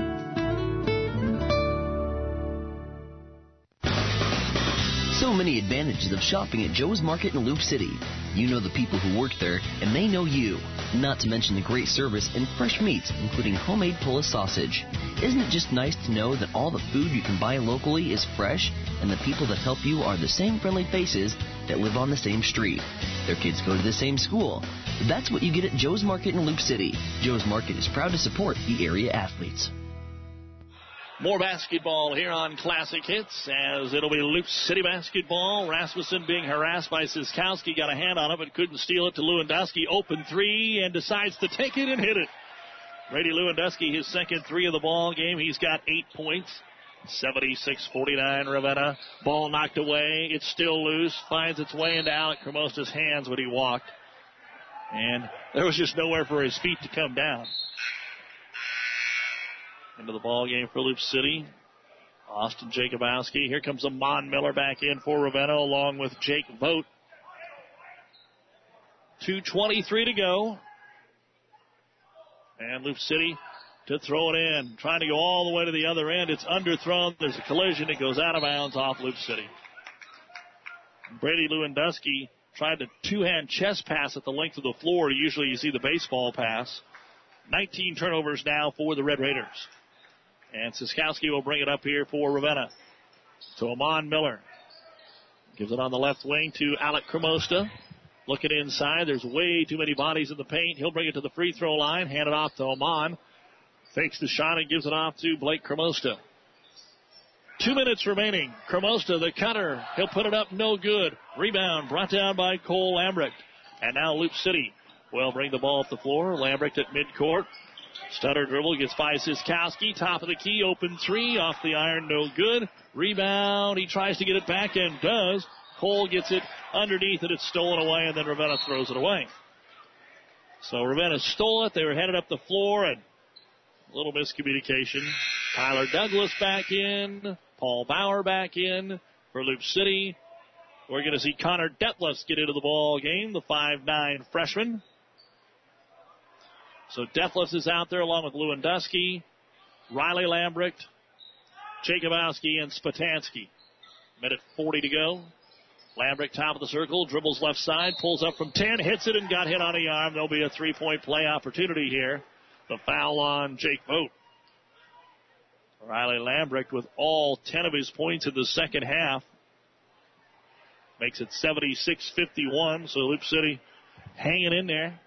So many advantages of shopping at Joe's Market in Loop City. You know the people who work there, and they know you. Not to mention the great service and fresh meats, including homemade Polish sausage. Isn't it just nice to know that all the food you can buy locally is fresh, and the people that help you are the same friendly faces that live on the same street? Their kids go to the same school. That's what you get at Joe's Market in Loop City. Joe's Market is proud to support the area athletes. More basketball here on Classic Hits, as it'll be Loop City basketball. Rasmussen being harassed by Siskowski, got a hand on it but couldn't steal it to Lewandowski. Open three and decides to take it and hit it. Brady Lewandowski, his second three of the ball game. He's got eight points. seventy-six forty-nine Ravenna. Ball knocked away. It's still loose. Finds its way into Alec Cremosta's hands when he walked. And there was just nowhere for his feet to come down. Into the ball game for Loop City. Austin Jacobowski. Here comes Amon Miller back in for Ravenna along with Jake Vogt. two twenty-three to go. And Loop City to throw it in. Trying to go all the way to the other end. It's underthrown. There's a collision. It goes out of bounds off Loop City. Brady Lewandowski tried to two-hand chest pass at the length of the floor. Usually you see the baseball pass. nineteen turnovers now for the Red Raiders. And Siskowski will bring it up here for Ravenna. So Amon Miller gives it on the left wing to Alec Cremosta. Looking inside. There's way too many bodies in the paint. He'll bring it to the free throw line. Hand it off to Amon. Fakes the shot and gives it off to Blake Cremosta. Two minutes remaining. Cremosta, the cutter. He'll put it up. No good. Rebound brought down by Cole Lambrecht. And now Loop City will bring the ball up the floor. Lambrecht at midcourt. Stutter dribble gets by Siskowski. Top of the key, open three. Off the iron, no good. Rebound. He tries to get it back and does. Cole gets it underneath it. It's stolen away, and then Ravenna throws it away. So Ravenna stole it. They were headed up the floor, and a little miscommunication. Tyler Douglas back in. Paul Bauer back in for Loop City. We're going to see Connor Detlefs get into the ball game, the five nine freshman. So Detlefs is out there along with Lewandowski, Riley Lambrecht, Jacobowski, and Spatansky. Minute forty to go. Lambrecht top of the circle, dribbles left side, pulls up from ten, hits it, and got hit on the arm. There'll be a three-point play opportunity here. The foul on Jake Vogt. Riley Lambrecht with all ten of his points in the second half. Makes it seventy-six fifty-one, so Loop City hanging in there.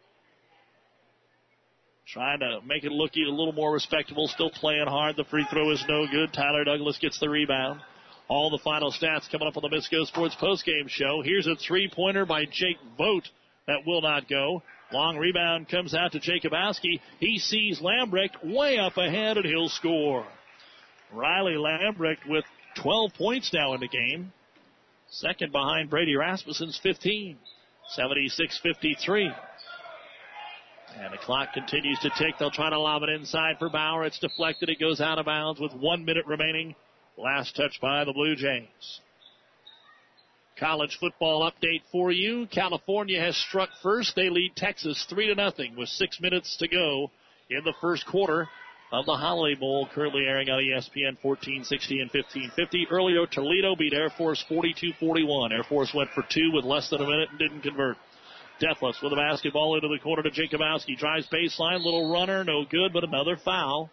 Trying to make it look a little more respectable. Still playing hard. The free throw is no good. Tyler Douglas gets the rebound. All the final stats coming up on the Misco Sports postgame show. Here's a three-pointer by Jake Vogt That will not go. Long rebound comes out to Jacobowski. He sees Lambrecht way up ahead, and he'll score. Riley Lambrecht with twelve points now in the game. Second behind Brady Rasmussen's fifteen. seventy-six fifty-three. And the clock continues to tick. They'll try to lob it inside for Bauer. It's deflected. It goes out of bounds with one minute remaining. Last touch by the Blue Jays. College football update for you. California has struck first. They lead Texas three to nothing with six minutes to go in the first quarter of the Holiday Bowl, currently airing on E S P N fourteen sixty and fifteen fifty. Earlier, Toledo beat Air Force forty-two forty-one. Air Force went for two with less than a minute and didn't convert. Deathless with the basketball into the corner to Jacobowski. Drives baseline, little runner, no good, but another foul.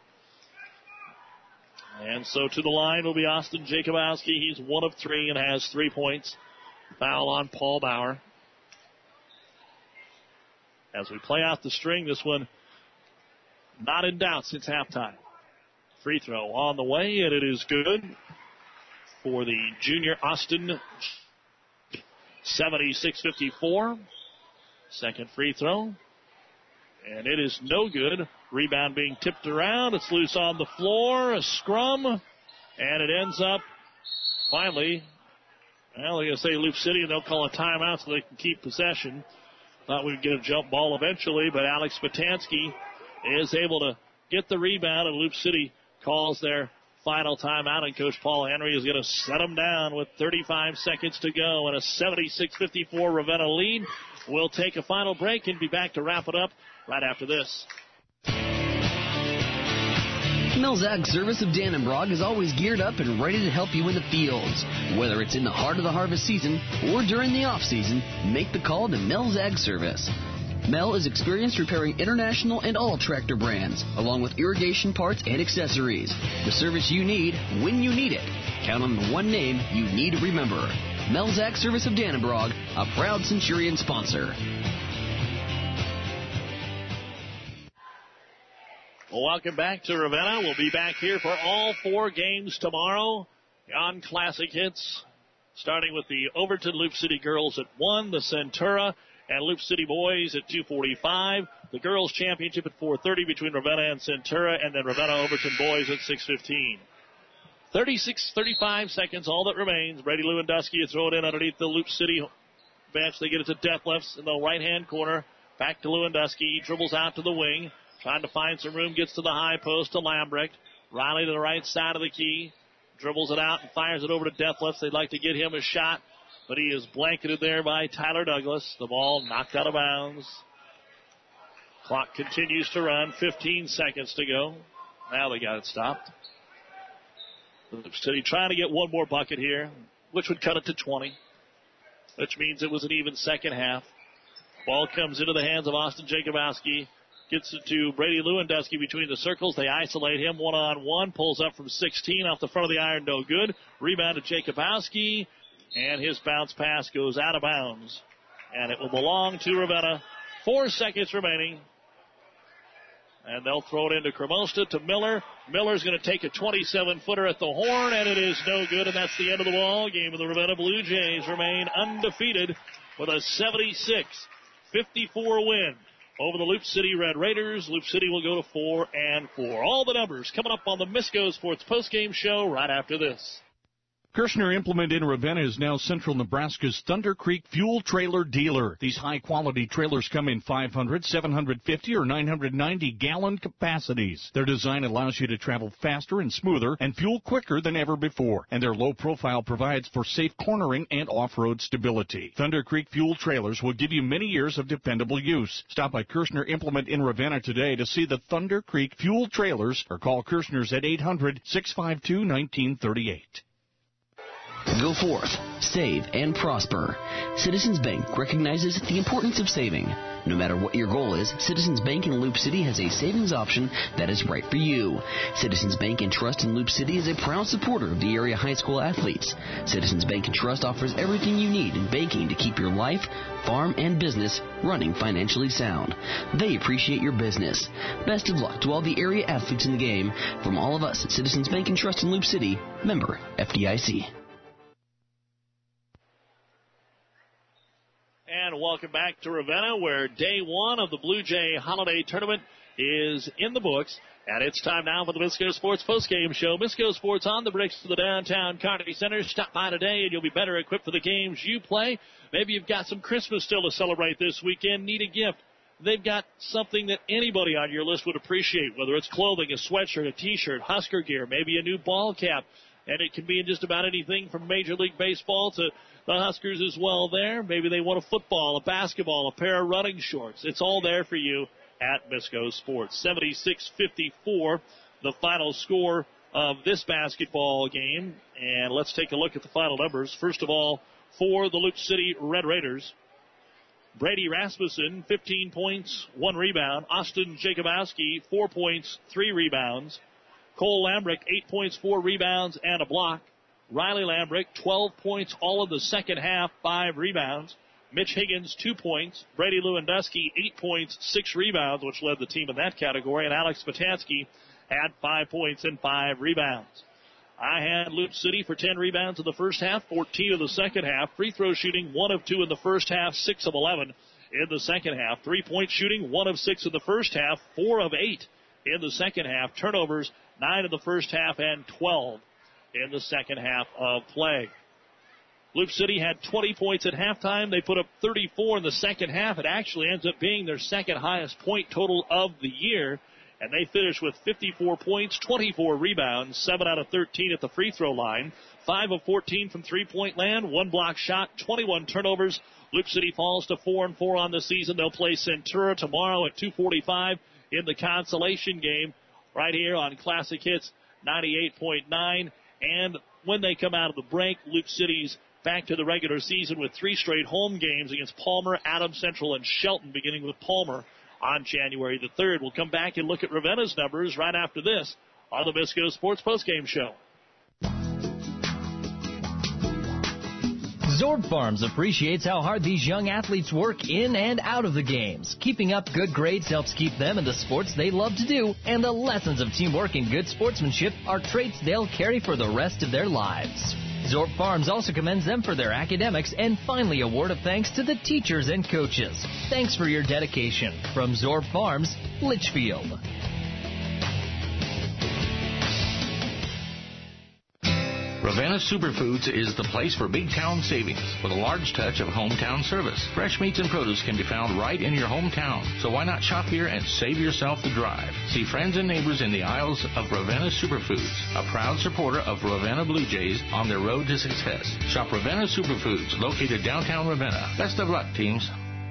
And so to the line will be Austin Jacobowski. He's one of three and has three points. Foul on Paul Bauer. As we play out the string, this one not in doubt since halftime. Free throw on the way, and it is good for the junior Austin. seventy-six fifty-four. Second free throw. And it is no good. Rebound being tipped around. It's loose on the floor. A scrum. And it ends up finally, well, they're going to say Loop City, and they'll call a timeout so they can keep possession. Thought we'd get a jump ball eventually, but Alex Spatansky is able to get the rebound, and Loop City calls their final timeout, and Coach Paul Henry is going to set them down with thirty-five seconds to go and a seventy-six fifty-four Ravenna lead. We'll take a final break and be back to wrap it up right after this. Mills Ag Service of Dannenbrog is always geared up and ready to help you in the fields. Whether it's in the heart of the harvest season or during the off-season, make the call to Mills Ag Service. Mel is experienced repairing international and all tractor brands, along with irrigation parts and accessories. The service you need when you need it. Count on the one name you need to remember. Mel's Ag Service of Dannenbrog, a proud Centurion sponsor. Well, welcome back to Ravenna. We'll be back here for all four games tomorrow on Classic Hits, starting with the Overton Loop City girls at one, the Centura and Loop City boys at two forty-five, the girls championship at four thirty between Ravenna and Centura, and then Ravenna Overton boys at six fifteen. thirty-six, thirty-five seconds, all that remains. Brady Lewandowski is thrown in underneath the Loop City bench. They get it to Deathlefs in the right-hand corner. Back to Lewandowski. He dribbles out to the wing, trying to find some room, gets to the high post to Lambrecht. Riley to the right side of the key, dribbles it out and fires it over to Deathlefs. They'd like to get him a shot, but he is blanketed there by Tyler Douglas. The ball knocked out of bounds. Clock continues to run. fifteen seconds to go. Now they got it stopped. Loop City trying to get one more bucket here, which would cut it to twenty, which means it was an even second half. Ball comes into the hands of Austin Jacobowski. Gets it to Brady Lewandowski between the circles. They isolate him one-on-one. Pulls up from sixteen off the front of the iron. No good. Rebound to Jacobowski. And his bounce pass goes out of bounds. And it will belong to Ravenna. Four seconds remaining. And they'll throw it into Cremosta to Miller. Miller's going to take a twenty-seven footer at the horn, and it is no good, and that's the end of the ball game. And the Ravenna Blue Jays remain undefeated with a seventy-six fifty-four win over the Loop City Red Raiders. Loop City will go to four and four. All the numbers coming up on the Misco Sports postgame show right after this. Kirshner Implement in Ravenna is now Central Nebraska's Thunder Creek fuel trailer dealer. These high-quality trailers come in five hundred, seven hundred fifty, or nine hundred ninety gallon capacities. Their design allows you to travel faster and smoother and fuel quicker than ever before. And their low profile provides for safe cornering and off-road stability. Thunder Creek fuel trailers will give you many years of dependable use. Stop by Kirshner Implement in Ravenna today to see the Thunder Creek fuel trailers, or call Kirshner's at eight hundred, six five two, one nine three eight. Go forth, save, and prosper. Citizens Bank recognizes the importance of saving. No matter what your goal is, Citizens Bank in Loop City has a savings option that is right for you. Citizens Bank and Trust in Loop City is a proud supporter of the area high school athletes. Citizens Bank and Trust offers everything you need in banking to keep your life, farm, and business running financially sound. They appreciate your business. Best of luck to all the area athletes in the game. From all of us at Citizens Bank and Trust in Loop City, member F D I C. And welcome back to Ravenna, where day one of the Blue Jay Holiday Tournament is in the books. And it's time now for the Misco Sports postgame show. Misco Sports on the bricks to the downtown Carnegie Center. Stop by today and you'll be better equipped for the games you play. Maybe you've got some Christmas still to celebrate this weekend. Need a gift. They've got something that anybody on your list would appreciate, whether it's clothing, a sweatshirt, a T-shirt, Husker gear, maybe a new ball cap. And it can be in just about anything from Major League Baseball to the Huskers as well there. Maybe they want a football, a basketball, a pair of running shorts. It's all there for you at Misco Sports. seventy-six fifty-four, the final score of this basketball game. And let's take a look at the final numbers. First of all, for the Luke City Red Raiders, Brady Rasmussen, fifteen points, one rebound. Austin Jacobowski, four points, three rebounds. Cole Lambrick, eight points, four rebounds, and a block. Riley Lambrick, twelve points, all of the second half, five rebounds. Mitch Higgins, two points. Brady Lewandowski, eight points, six rebounds, which led the team in that category. And Alex Patansky had five points and five rebounds. I had Luke City for ten rebounds in the first half, fourteen in the second half. Free throw shooting, one of two in the first half, six of eleven in the second half. Three-point shooting, one of six in the first half, four of eight in the second half. Turnovers, nine in the first half and twelve in the second half of play. Luke City had twenty points at halftime. They put up thirty-four in the second half. It actually ends up being their second highest point total of the year. And they finished with fifty-four points, twenty-four rebounds, seven out of thirteen at the free throw line, five of fourteen from three-point land, one block shot, twenty-one turnovers. Luke City falls to four and four on the season. They'll play Centura tomorrow at two forty-five in the consolation game right here on Classic Hits ninety-eight point nine. And when they come out of the break, Luke City's back to the regular season with three straight home games against Palmer, Adams Central, and Shelton, beginning with Palmer on January the third. We'll come back and look at Ravenna's numbers right after this on the Misco Sports Postgame Show. Zorb Farms appreciates how hard these young athletes work in and out of the games. Keeping up good grades helps keep them in the sports they love to do, and the lessons of teamwork and good sportsmanship are traits they'll carry for the rest of their lives. Zorb Farms also commends them for their academics, and finally a word of thanks to the teachers and coaches. Thanks for your dedication. From Zorb Farms, Litchfield. Ravenna Superfoods is the place for big town savings with a large touch of hometown service. Fresh meats and produce can be found right in your hometown, so why not shop here and save yourself the drive? See friends and neighbors in the aisles of Ravenna Superfoods, a proud supporter of Ravenna Blue Jays on their road to success. Shop Ravenna Superfoods, located downtown Ravenna. Best of luck, teams.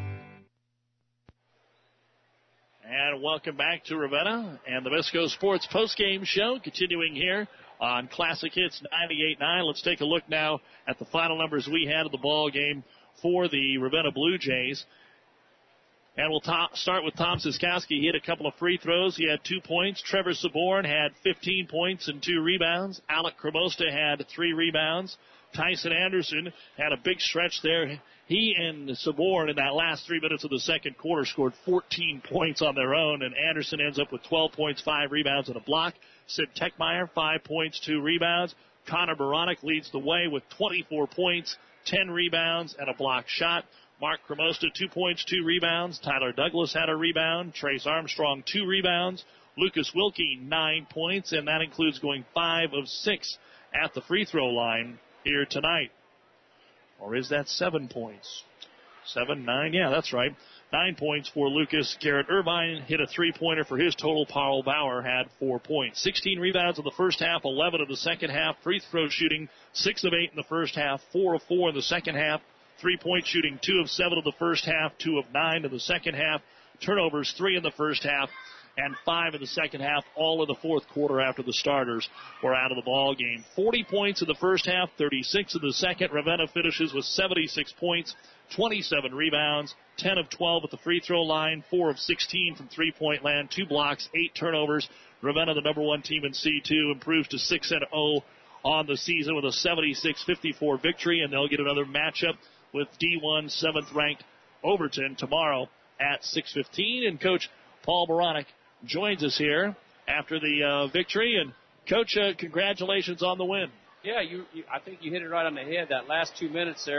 And welcome back to Ravenna and the Misco Sports postgame show, continuing here on Classic Hits ninety-eight point nine. Let's take a look now at the final numbers we had of the ball game for the Ravenna Blue Jays. And we'll to- start with Tom Siskowski. He hit a couple of free throws. He had two points. Trevor Saborn had fifteen points and two rebounds. Alec Cremosta had three rebounds. Tyson Anderson had a big stretch there. He and Saborn in that last three minutes of the second quarter scored fourteen points on their own, and Anderson ends up with twelve points, five rebounds, and a block. Sid Techmeyer, five points, two rebounds. Connor Baronic leads the way with twenty-four points, ten rebounds, and a block shot. Mark Cremosta, two points, two rebounds. Tyler Douglas had a rebound. Trace Armstrong, two rebounds. Lucas Wilkie, nine points, and that includes going five of six at the free throw line here tonight. Or is that seven points? Seven, nine, yeah, that's right. Nine points for Lucas. Garrett Irvine hit a three-pointer for his total. Paul Bauer had four points. sixteen rebounds in the first half, eleven in the second half. Free throw shooting, six of eight in the first half, four of four in the second half. Three-point shooting, two of seven in the first half, two of nine in the second half. Turnovers, three in the first half, and five in the second half, all in the fourth quarter after the starters were out of the ball game. forty points in the first half, thirty-six in the second. Ravenna finishes with seventy-six points, twenty-seven rebounds, ten of twelve at the free throw line, four of sixteen from three-point land, two blocks, eight turnovers. Ravenna, the number one team in C two, improves to six and oh on the season with a seventy-six fifty-four victory, and they'll get another matchup with D one seventh-ranked Overton tomorrow at six fifteen. And Coach Paul Baronic joins us here after the uh, victory. And, Coach, uh, congratulations on the win. Yeah, you, you, I think you hit it right on the head. That last two minutes there,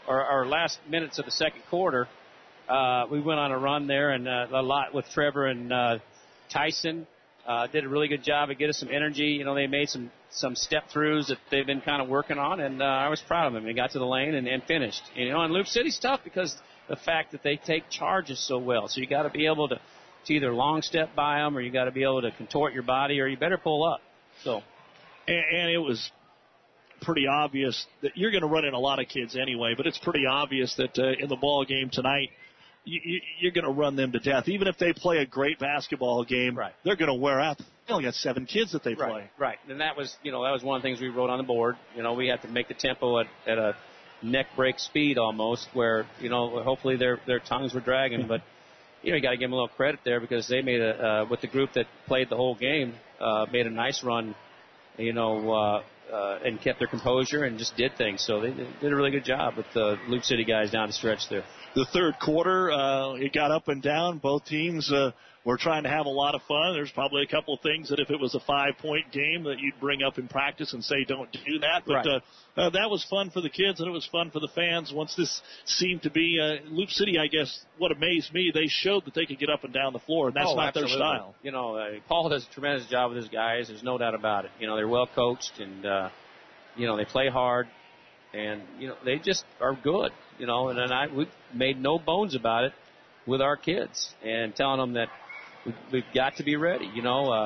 or, or last minutes of the second quarter, uh, we went on a run there, and uh, a lot with Trevor and uh, Tyson. Uh, did a really good job of getting us some energy. You know, they made some, some step-throughs that they've been kind of working on, and uh, I was proud of them. They got to the lane and, and finished. And, you know, and Loop City's tough because the fact that they take charges so well. So you got to be able to, to either long step by them, or you got to be able to contort your body, or you better pull up. So, and, and it was pretty obvious that you're going to run in a lot of kids anyway, but it's pretty obvious that uh, in the ball game tonight, You, you, you're going to run them to death. Even if they play a great basketball game, right. they're going to wear out. They only got seven kids that they play. Right, right. And that was, you know, that was one of the things we wrote on the board. You know, we had to make the tempo at, at a neck break speed almost, where, you know, hopefully their their tongues were dragging. But, you know, you got to give them a little credit there, because they made a, uh, with the group that played the whole game, uh, made a nice run, you know, uh, uh, and kept their composure and just did things. So they did a really good job with the Loop City guys down the stretch there. The third quarter, uh, it got up and down. Both teams uh, were trying to have a lot of fun. There's probably a couple of things that if it was a five-point game that you'd bring up in practice and say don't do that. But right. uh, uh, that was fun for the kids, and it was fun for the fans. Once this seemed to be uh, Loop City, I guess what amazed me, they showed that they could get up and down the floor, and that's oh, not absolutely. their style. You know, uh, Paul does a tremendous job with his guys. There's no doubt about it. You know, they're well coached, and, uh, you know, they play hard. And, you know, they just are good, you know, and, and I, we made no bones about it with our kids and telling them that we, we've got to be ready, you know. Uh,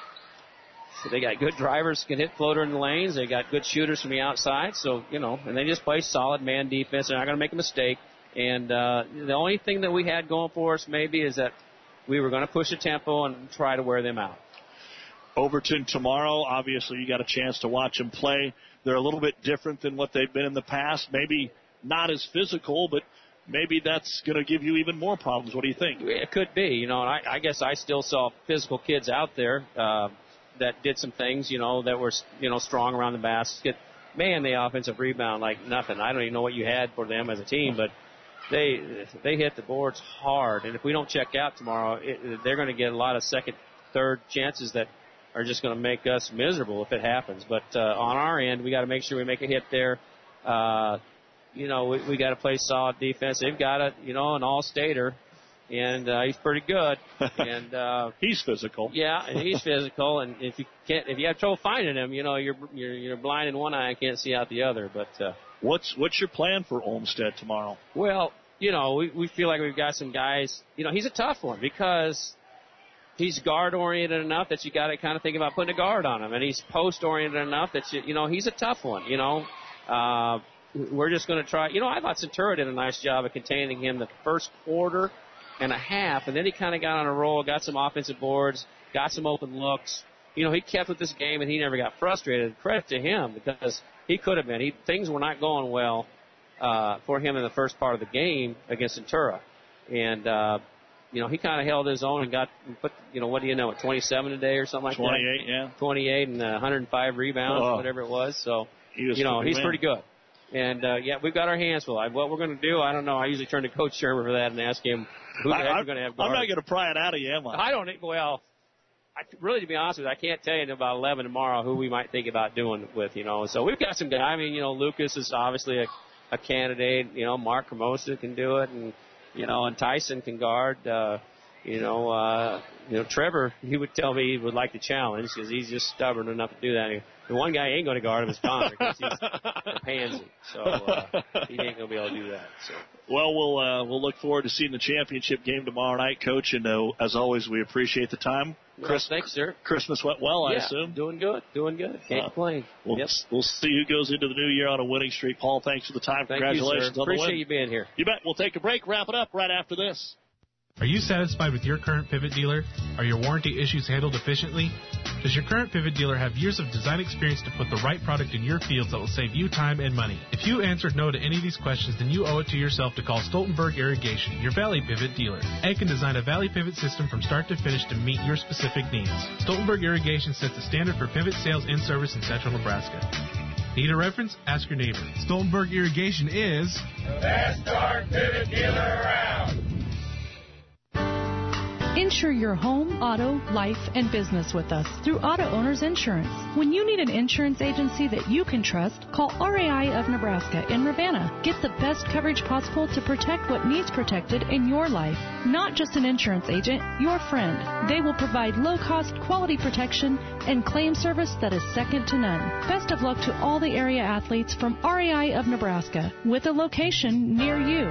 so they got good drivers who can hit floater in the lanes. They got good shooters from the outside. So, you know, and they just play solid man defense. They're not going to make a mistake. And uh, the only thing that we had going for us maybe is that we were going to push the tempo and try to wear them out. Overton tomorrow, obviously you got a chance to watch them play. They're a little bit different than what they've been in the past. Maybe not as physical, but maybe that's going to give you even more problems. What do you think? It could be. You know, and I, I guess I still saw physical kids out there uh, that did some things, you know, that were, you know, strong around the basket. Man, the offensive rebound like nothing. I don't even know what you had for them as a team, but they they hit the boards hard. And if we don't check out tomorrow, it, they're going to get a lot of second, third chances that are just going to make us miserable if it happens. But uh, on our end, we got to make sure we make a hit there. Uh, you know, we, we got to play solid defense. They've got a, you know, an all-stater, and uh, he's pretty good. And uh, he's physical. Yeah, and he's physical. And if you can't, if you have trouble finding him, you know, you're you're, you're blind in one eye and can't see out the other. But uh, what's what's your plan for Olmsted tomorrow? Well, you know, we we feel like we've got some guys. You know, he's a tough one because he's guard-oriented enough that you got to kind of think about putting a guard on him. And he's post-oriented enough that, you, you know, he's a tough one, you know. Uh, we're just going to try. You know, I thought Centura did a nice job of containing him the first quarter and a half, and then he kind of got on a roll, got some offensive boards, got some open looks. You know, he kept with this game, and he never got frustrated. Credit to him because he could have been. He, things were not going well uh, for him in the first part of the game against Centura. And, uh, you know, he kind of held his own and got, put, you know, what do you know, twenty-seven today or something like twenty-eight, that? yeah. twenty-eight and uh, one hundred five rebounds, oh. whatever it was. So, he was you know, he's man. pretty good. And, uh, yeah, we've got our hands full. I, what we're going to do, I don't know. I usually turn to Coach Shermer for that and ask him who the I, heck I, we're going to have guard. I'm not going to pry it out of you, am I? I don't, well, I, really, to be honest with you, I can't tell you until about eleven tomorrow who we might think about doing it with, you know. So we've got some guys. I mean, you know, Lucas is obviously a, a candidate. You know, Mark Hermosa can do it. And, you know, and Tyson can guard. Uh, you know, uh, you know, Trevor, he would tell me he would like to challenge because he's just stubborn enough to do that. The one guy ain't going to guard him is Connor because he's a pansy. So uh, he ain't going to be able to do that. So. Well, we'll uh, we'll look forward to seeing the championship game tomorrow night, Coach. And uh, as always, we appreciate the time. Well, Chris, thanks, sir. Christmas went well, yeah, I assume. Doing good, doing good. Can't uh, complain. We'll, yep. we'll see who goes into the new year on a winning streak. Paul, thanks for the time. Thank Congratulations you, sir. on Appreciate the win. you being here. You bet. We'll take a break. Wrap it up right after this. Are you satisfied with your current pivot dealer? Are your warranty issues handled efficiently? Does your current pivot dealer have years of design experience to put the right product in your fields that will save you time and money? If you answered no to any of these questions, then you owe it to yourself to call Stoltenberg Irrigation, your Valley Pivot dealer. Ed can design a Valley Pivot system from start to finish to meet your specific needs. Stoltenberg Irrigation sets the standard for pivot sales and service in central Nebraska. Need a reference? Ask your neighbor. Stoltenberg Irrigation is the best dark pivot dealer around. Insure your home, auto, life, and business with us through Auto Owners Insurance. When you need an insurance agency that you can trust, call R A I of Nebraska in Ravenna. Get the best coverage possible to protect what needs protected in your life. Not just an insurance agent, your friend. They will provide low-cost, quality protection and claim service that is second to none. Best of luck to all the area athletes from R A I of Nebraska, with a location near you.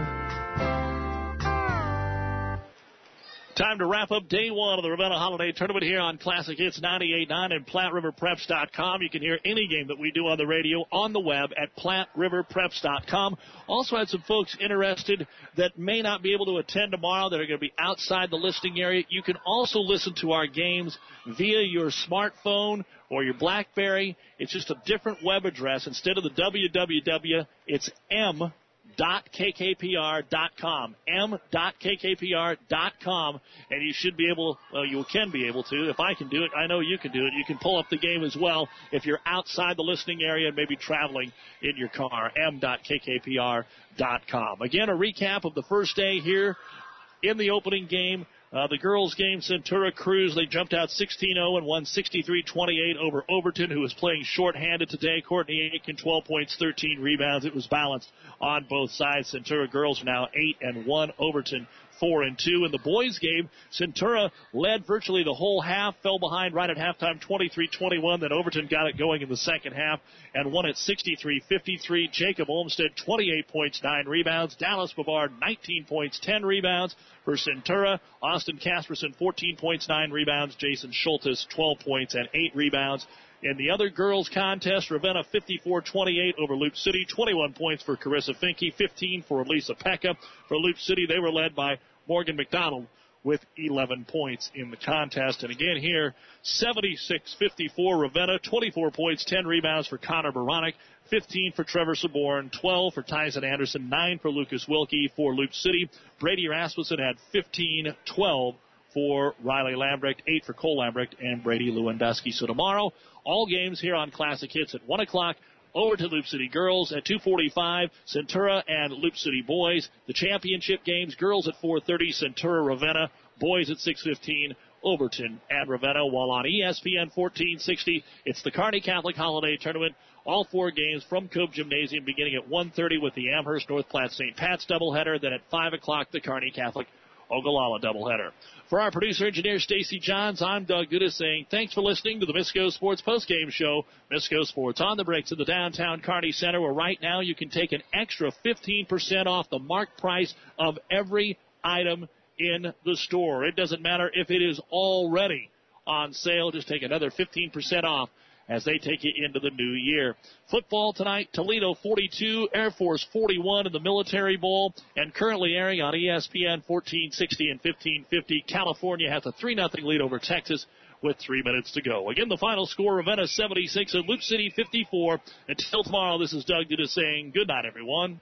Time to wrap up day one of the Ravenna Holiday Tournament here on Classic Hits ninety-eight point nine and Platte River Preps dot com. You can hear any game that we do on the radio on the web at Platte River Preps dot com. Also had some folks interested that may not be able to attend tomorrow that are going to be outside the listing area. You can also listen to our games via your smartphone or your BlackBerry. It's just a different web address. Instead of the W W W, it's M. dot K K P R dot com, M dot K K P R dot com, and you should be able, well, you can be able to. If I can do it, I know you can do it. You can pull up the game as well if you're outside the listening area and maybe traveling in your car, M dot K K P R dot com. Again, a recap of the first day here in the opening game. Uh, the girls' game, Centura Cruz, they jumped out sixteen oh and won sixty-three twenty-eight over Overton, who was playing shorthanded today. Courtney Aiken, twelve points, thirteen rebounds. It was balanced on both sides. Centura girls are now eight and one. Overton four and two. In the boys' game, Centura led virtually the whole half, fell behind right at halftime, twenty-three twenty-one. Then Overton got it going in the second half and won at sixty-three fifty-three. Jacob Olmsted, twenty-eight points, nine rebounds. Dallas Bavard, nineteen points, ten rebounds for Centura. Austin Casperson, fourteen points, nine rebounds. Jason Schultes, twelve points and eight rebounds. In the other girls' contest, Ravenna fifty-four twenty-eight over Loop City. twenty-one points for Carissa Finke, fifteen for Elisa Pekka. For Loop City, they were led by Morgan McDonald with eleven points in the contest. And again here, seventy-six fifty-four Ravenna, twenty-four points, ten rebounds for Connor Baronic, fifteen for Trevor Saborn, twelve for Tyson Anderson, nine for Lucas Wilkie. For Loop City, Brady Rasmussen had fifteen, twelve for Riley Lambrecht, eight for Cole Lambrecht, and Brady Lewandowski. So tomorrow, all games here on Classic Hits at one o'clock. Over to Loop City girls at two forty-five, Centura and Loop City boys. The championship games, girls at four thirty, Centura Ravenna, boys at six fifteen, Overton and Ravenna. While on E S P N fourteen sixty, it's the Kearney Catholic Holiday Tournament. All four games from Cope Gymnasium beginning at one thirty with the Amherst North Platte Saint Pat's doubleheader. Then at five o'clock, the Kearney Catholic Ogallala doubleheader. For our producer-engineer, Stacy Johns, I'm Doug Dudas saying thanks for listening to the Misco Sports Postgame Show. Misco Sports on the Bricks in the downtown Kearney Center, where right now you can take an extra fifteen percent off the marked price of every item in the store. It doesn't matter if it is already on sale. Just take another fifteen percent off as they take you into the new year. Football tonight, Toledo forty-two, Air Force forty-one in the Military Bowl, and currently airing on E S P N fourteen sixty and fifteen fifty. California has a three nothing lead over Texas with three minutes to go. Again, the final score, Ravenna seventy-six and Loop City fifty-four. Until tomorrow, this is Doug Dudas saying good night, everyone.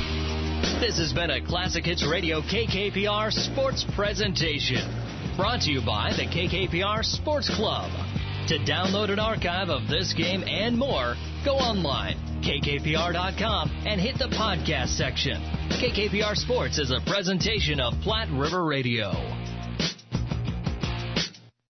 This has been a Classic Hits Radio K K P R sports presentation. Brought to you by the K K P R Sports Club. To download an archive of this game and more, go online, K K P R dot com, and hit the podcast section. K K P R Sports is a presentation of Platte River Radio.